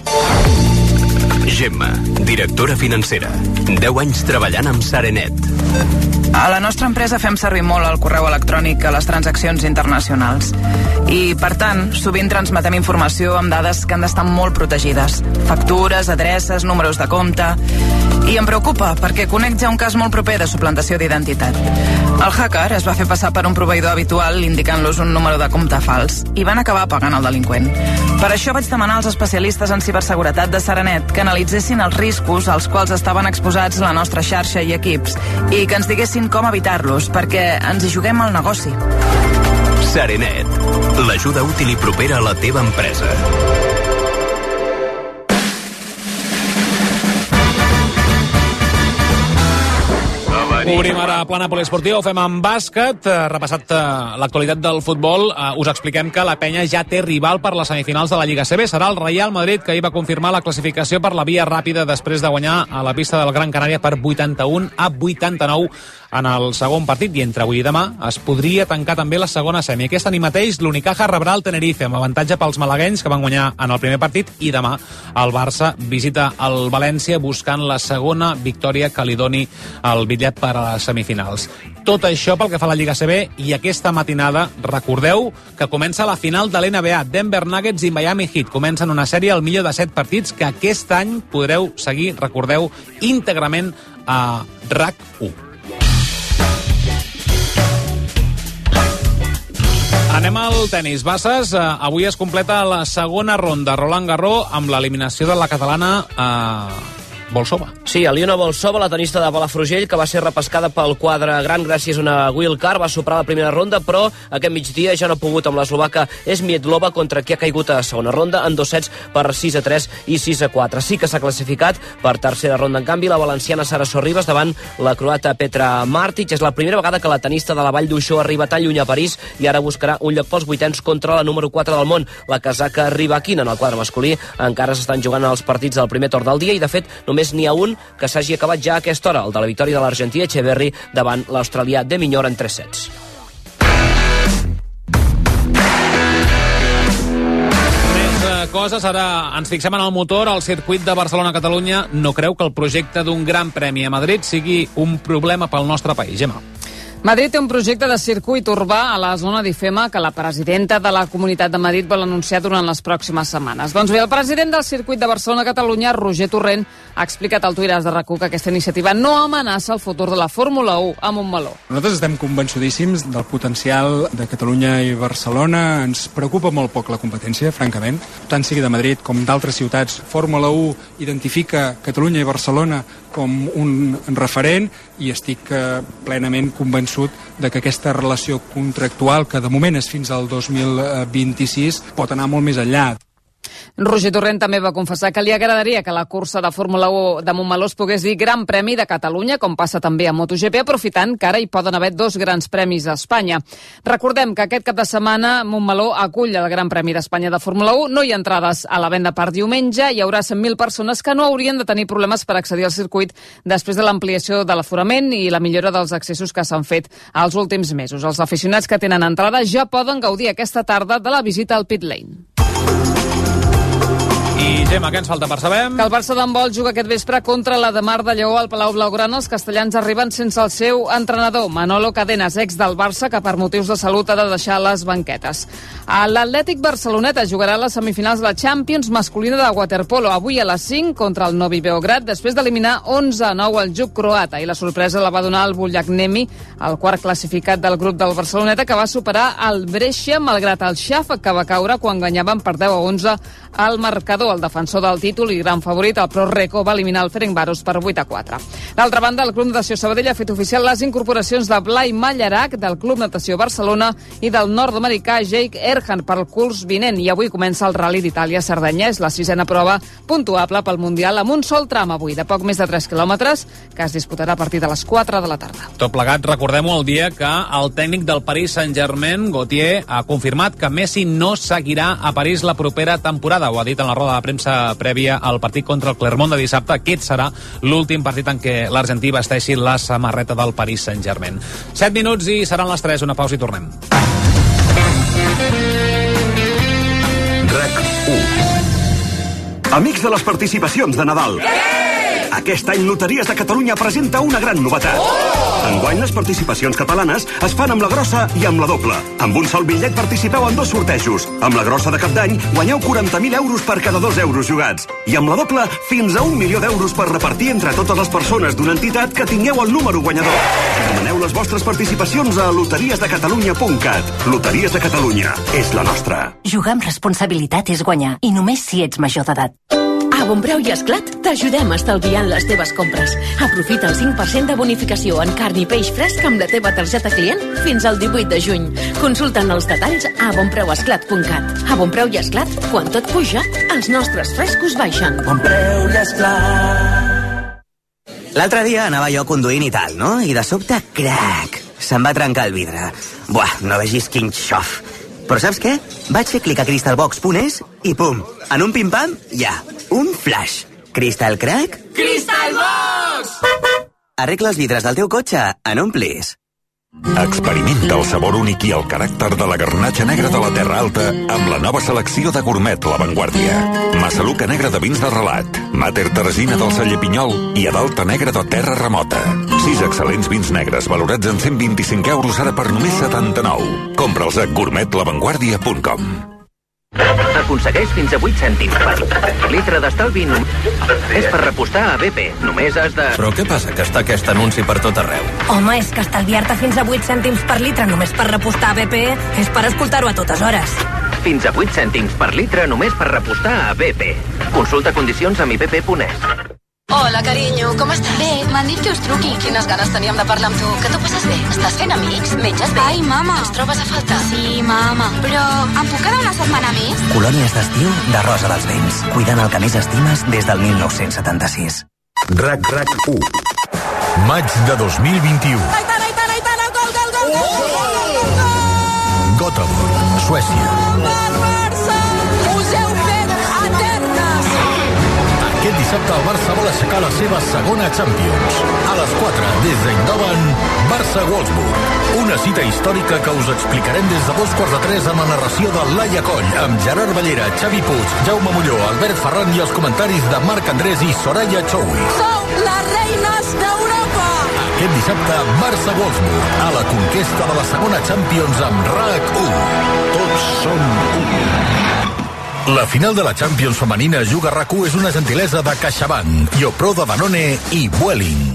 Gemma, directora financera. deu anys treballant amb Sarenet. A la nostra empresa fem servir molt el correu electrònic a les transaccions internacionals. I, per tant, sovint transmetem informació amb dades que han d'estar molt protegides. Factures, adreces, números de compte... I em preocupa, perquè conec ja un cas molt proper de suplantació d'identitat. El hacker es va fer passar per un proveïdor habitual indicant-los un número de compte fals i van acabar pagant el delinqüent. Per això vaig demanar als especialistes en ciberseguretat de Sarenet que analitzessin els riscos als quals estaven exposats la nostra xarxa i equips i que ens diguessin com evitar-los, perquè ens hi juguem al negoci. Sarenet, l'ajuda útil i propera a la teva empresa. Obrim ara plana poliesportiva, ho fem amb bàsquet. Repassat l'actualitat del futbol, us expliquem que la penya ja té rival per les semifinals de la Lliga C B. Serà el Real Madrid, que ahir va confirmar la classificació per la via ràpida després de guanyar a la pista del Gran Canària per vuitanta-un a vuitanta-nou en el segon partit, i entre avui i demà es podria tancar també la segona semi. Aquesta nit mateix l'Unicaja rebrà el Tenerife amb avantatge pels malaguenys, que van guanyar en el primer partit, i demà el Barça visita el València buscant la segona victòria que li doni el bitllet per a les semifinals. Tot això pel que fa a la Lliga C B, i aquesta matinada recordeu que comença la final de l'N B A. Denver Nuggets i Miami Heat comencen una sèrie al millor de set partits que aquest any podreu seguir, recordeu, íntegrament a RAC u. Anem al tenis. Bases, eh, avui es completa la segona ronda. Roland Garros amb l'eliminació de la catalana eh, Bolsova. Sí, Aliona Bolsova, la tenista de Palafrugell, que va ser repescada pel quadre gran gràcies a una wildcard, va superar la primera ronda, però aquest migdia ja no ha pogut amb l'eslovaca Smietlova, contra qui ha caigut a la segona ronda en dos sets per sis a tres i sis a quatre. Sí que s'ha classificat per tercera ronda, en canvi, la valenciana Sara Sorribas davant la croata Petra Martic. És la primera vegada que la tenista de la Vall d'Uixó arriba tan lluny a París i ara buscarà un lloc pels vuitens contra la número quatre del món, la casaca Rybakina. En el quadre masculí encara s'estan jugant els partits del primer torn del dia i, de fet, només n'hi ha un que s'hagi acabat ja a aquesta hora, el de la victòria de l'argentí Echeverry davant l'australià de Minyora en tres sets. Més eh, coses, ara ens fixem en el motor, al circuit de Barcelona-Catalunya. No creu que el projecte d'un gran premi a Madrid sigui un problema pel nostre país, Gemma? Madrid té un projecte de circuit urbà a la zona d'Ifema que la presidenta de la Comunitat de Madrid vol anunciar durant les pròximes setmanes. Doncs bé, el president del circuit de Barcelona-Catalunya, Roger Torrent, ha explicat al Twitter de RAC u que aquesta iniciativa no amenaça el futur de la Fórmula u a Montmeló. Nosaltres estem convençudíssims del potencial de Catalunya i Barcelona. Ens preocupa molt poc la competència, francament. Tant sigui de Madrid com d'altres ciutats, Fórmula u identifica Catalunya i Barcelona com un referent i estic eh, plenament convençut de que aquesta relació contractual, que de moment és fins al dos mil vint-i-sis, pot anar molt més enllà. Roger Torrent també va confessar que li agradaria que la cursa de Fórmula u de Montmeló es pogués dir Gran Premi de Catalunya, com passa també a MotoGP, aprofitant que ara hi poden haver dos grans premis a Espanya. Recordem que aquest cap de setmana Montmeló acull el Gran Premi d'Espanya de Fórmula u. No hi ha entrades a la venda per diumenge. Hi haurà cent mil persones que no haurien de tenir problemes per accedir al circuit després de l'ampliació de l'aforament i la millora dels accessos que s'han fet als últims mesos. Els aficionats que tenen entrada ja poden gaudir aquesta tarda de la visita al pit lane. I, Gemma, què ens falta per saber? Que el Barça d'handbol juga aquest vespre contra la de Mar de Lleó al Palau Blaugrana. Els castellans arriben sense el seu entrenador, Manolo Cadenas, ex del Barça, que per motius de salut ha de deixar les banquetes. L'Atlètic Barceloneta jugarà a les semifinals de la Champions masculina de waterpolo, avui a les cinc contra el Novi Beograd, després d'eliminar onze a nou al Juk croata. I la sorpresa la va donar el Buljacnemi, el quart classificat del grup del Barceloneta, que va superar el Brescia, malgrat el Xàfec, que va caure quan guanyaven per deu a onze al marcador. El defensor del títol i gran favorit, el Pro Reco, va eliminar el Ferencváros per vuit a quatre. D'altra banda, el Club Natació Sabadell ha fet oficial les incorporacions de Blai Mallarac, del Club Natació Barcelona, i del nord-americà Jake Erhan per al curs vinent. I avui comença el Rally d'Itàlia a Cerdanya. És la sisena prova puntuable pel Mundial, amb un sol tram avui, de poc més de tres quilòmetres, que es disputarà a partir de les quatre de la tarda. Tot plegat, recordem-ho, el dia que el tècnic del Paris Saint-Germain, Gauthier, ha confirmat que Messi no seguirà a París la propera temporada. Ho ha dit en la roda de premsa prèvia al partit contra el Clermont de dissabte. Aquest serà l'últim partit en què l'argentí vesteixi la samarreta del Paris Saint-Germain. set minuts i seran les tres. Una pausa i tornem. RAC u. Amics de les participacions de Nadal. Aquest any Loteries de Catalunya presenta una gran novetat. Enguany les participacions catalanes es fan amb la grossa i amb la doble. Amb un sol bitllet participeu en dos sortejos. Amb la grossa de Cap d'Any guanyeu quaranta mil euros per cada dos euros jugats. I amb la doble fins a un milió d'euros per repartir entre totes les persones d'una entitat que tingueu el número guanyador. Demaneu les vostres participacions a loteries de catalunya punt cat. Loteries de Catalunya és la nostra. Jugar amb responsabilitat és guanyar, i només si ets major d'edat. A Bonpreu i Esclat t'ajudem estalviant les teves compres. Aprofita el cinc per cent de bonificació en carn i peix fresc amb la teva targeta client fins al divuit de juny. Consulta'n els detalls a bonpreu esclat punt cat. A Bonpreu i Esclat, quan tot puja, els nostres frescos baixen. Bonpreu i Esclat. L'altre dia anava jo conduint i tal, no? I de sobte, crac, se'm va trencar el vidre. Buah, no vegis quin xof. Però saps què? Vaig fer clic a crystalbox punt es i pum, en un pim-pam, ja, un flash. Crystal Crack? Crystalbox! Arregla els vidres del teu cotxe en un plis. Experimenta el sabor únic i el caràcter de la garnatxa negra de la Terra Alta amb la nova selecció de Gourmet La Vanguardia. Massaluca negra de vins de relat, Mater Teresina del celler Pinyol i Adalta negra de Terra Remota. Sis excel·lents vins negres valorats en cent vint-i-cinc euros ara per només setanta-nou. Compra'ls a gourmet la vanguardia punt com. Aconsegueix fins a vuit cèntims per litre d'estalvi. És per repostar a B P. Només has de... Però què passa que està aquest anunci per tot arreu? Home, és que estalviar-te fins a vuit cèntims per litre només per repostar a B P és per escoltar-ho a totes hores. Fins a vuit cèntims per litre només per repostar a B P. Consulta condicions a mi b p punt es. Hola, carinyo, com estàs? Bé, m'han dit que us truqui. Quines ganes teníem de parlar amb tu. Que tu passes bé? Estàs fent amics? Menges bé? Ai, mama. Ens trobes a faltar? Sí, mama. Però em puc quedar una setmana més? Colònies d'estiu de Rosa dels Vents. Cuidant el que més estimes des del mil nou-cents setanta-sis. RAC RAC u. Maig de dos mil vint-i-u. Aitana, Aitana, Aitana, gol, gol, gol, gol, gol, gol, gol, gol. Göteborg, Suècia. Barça, us heu fet eternes. Aquest dissabte el Barça vol aixecar la seva segona Champions. A les quatre, des d'Eindhoven, Barça-Wolfsburg. Una cita històrica que us explicarem des de dos quarts de tres amb la narració de Laia Coll, amb Gerard Ballera, Xavi Puig, Jaume Molló, Albert Ferran i els comentaris de Marc Andrés i Soraya Choui. Sou les reines d'Europa! Aquest dissabte, Barça-Wolfsburg, a la conquesta de la segona Champions amb RAC u. Tots som un. La final de la Champions femenina Juga RAC u és una gentilesa de CaixaBank, Iopro de Danone i Vueling.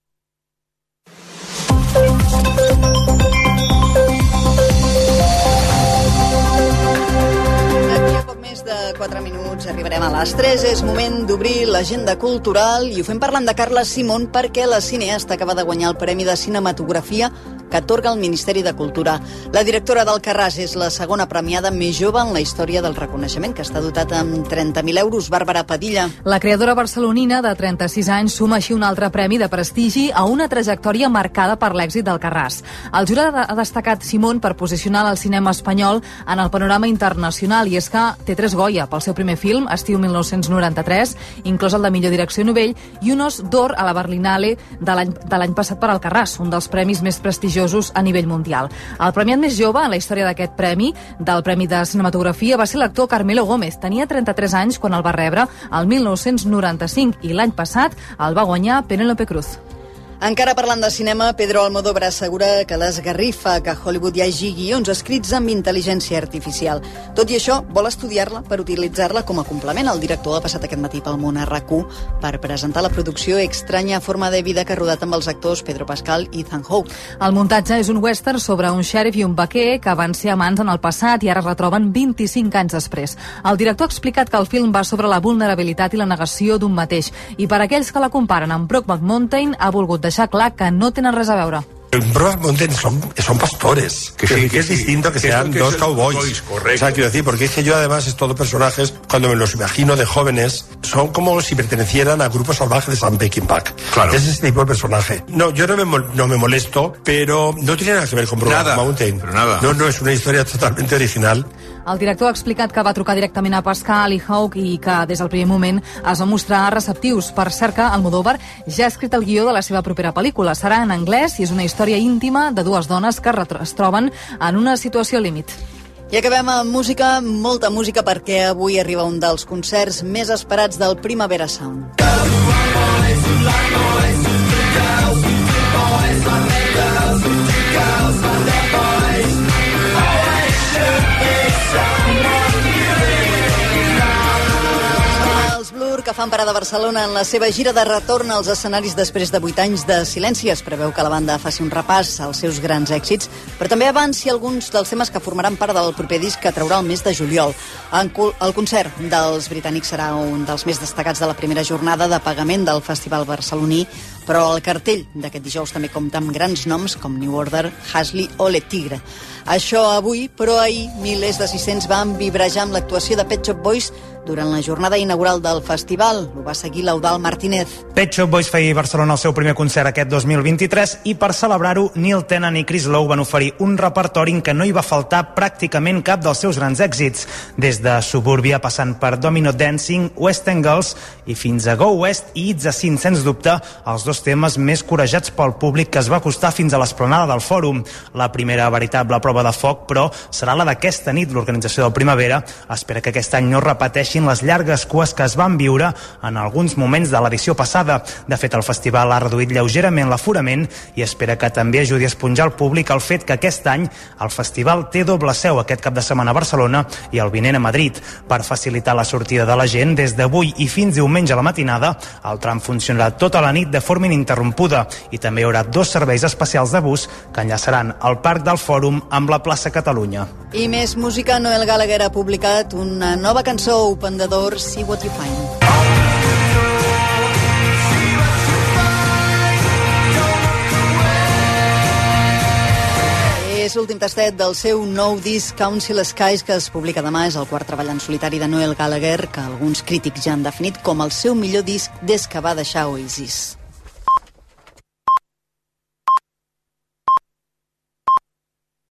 quatre minuts, arribarem a les tres, és moment d'obrir l'agenda cultural i ho fem parlant de Carla Simón perquè la cineasta acaba de guanyar el Premi de Cinematografia que atorga el Ministeri de Cultura. La directora d'Alcarràs és la segona premiada més jove en la història del reconeixement, que està dotat amb trenta mil euros. Bàrbara Padilla. La creadora barcelonina de trenta-sis anys suma així un altre premi de prestigi a una trajectòria marcada per l'èxit d'Alcarràs. El jurat ha destacat Simón per posicionar el cinema espanyol en el panorama internacional i és que té tres Goya pel seu primer film, Estiu mil nou-cents noranta-tres, inclòs el de millor direcció novell, i un Os d'Or a la Berlinale de l'any de l'any passat per Alcarràs, un dels premis més prestigiosos a nivell mundial. El premiat més jove en la història d'aquest premi, del Premi de Cinematografia, va ser l'actor Carmelo Gómez. Tenia trenta-tres anys quan el va rebre el mil nou-cents noranta-cinc i l'any passat el va guanyar Penélope Cruz. Encara parlant de cinema, Pedro Almodóvar assegura que l'esgarrifa que a Hollywood hi hagi guions escrits amb intel·ligència artificial. Tot i això, vol estudiar-la per utilitzar-la com a complement. El director ha passat aquest matí pel món a RAC u per presentar la producció Extraña forma de vida que ha rodat amb els actors Pedro Pascal i Ethan Hawke. El muntatge és un western sobre un xèrif i un vaquer que van ser amants en el passat i ara es retroben vint-i-cinc anys després. El director ha explicat que el film va sobre la vulnerabilitat i la negació d'un mateix i per aquells que la comparen amb Brokeback Mountain ha volgut deixar clar que no tenen res a veure. En Brokeback Mountain son, son pastores, que, sí, que, que es sí, distinto que, que sean que dos cowboys. Boys, o sea, quiero decir, porque es que yo además es todo personajes, cuando me los imagino de jóvenes, son como si pertenecieran a grupos salvajes de Sam Peckinpah. Claro. Es ese tipo de personaje. No, yo no me, no me molesto, pero no tiene nada que ver con Brokeback Mountain. Pero nada. No, no, es una historia totalmente original. El director ha explicat que va trucar directament a Pascal i Hawke i que des del primer moment es va mostrar receptius. Per cert que Almodóvar ja ha escrit el guió de la seva propera pel·lícula. Serà en anglès i és una història íntima de dues dones que es troben en una situació límit. I acabem amb música, molta música, perquè avui arriba un dels concerts més esperats del Primavera Sound. Que fan parada a Barcelona en la seva gira de retorn als escenaris després de vuit anys de silenci. Es preveu que la banda faci un repàs als seus grans èxits, però també avanci alguns dels temes que formaran part del proper disc que traurà el mes de juliol. El concert dels britànics serà un dels més destacats de la primera jornada de pagament del Festival Barceloní, Però el cartell d'aquest dijous també compta amb grans noms com New Order, Hasley o Le Tigre. Això avui, però ahir, milers d'assistents van vibrejar amb l'actuació de Pet Shop Boys durant la jornada inaugural del festival. Ho va seguir l'Eudald Martínez. Pet Shop Boys feia a Barcelona el seu primer concert aquest dos mil vint-i-tres i per celebrar-ho Neil Tennant i Chris Lowe van oferir un repertori en què no hi va faltar pràcticament cap dels seus grans èxits, des de Suburbia passant per Domino Dancing, West End Girls i fins a Go West i It's a Sin, sens dubte, els dos temes més corejats pel públic que es va acostar fins a l'esplanada del Fòrum. La primera veritable prova de foc, però, serà la d'aquesta nit. L'organització del Primavera espera que aquest any no repeteixin les llargues cues que es van viure en alguns moments de l'edició passada. De fet, el festival ha reduït lleugerament l'aforament i espera que també ajudi a esponjar el públic el fet que aquest any el festival té doble seu aquest cap de setmana a Barcelona i el vinent a Madrid. Per facilitar la sortida de la gent, des d'avui i fins diumenge a la matinada, el tram funcionarà tota la nit de forma ininterrompuda i també hi haurà dos serveis especials de bus que enllaçaran el Parc del Fòrum amb la plaça Catalunya. I més música. Noel Gallagher ha publicat una nova cançó, Open the Door, See What You Find. És l'últim tastet del seu nou disc Council Skies, que es publica demà. És el quart treball en solitari de Noel Gallagher, que alguns crítics ja han definit com el seu millor disc des que va deixar Oasis.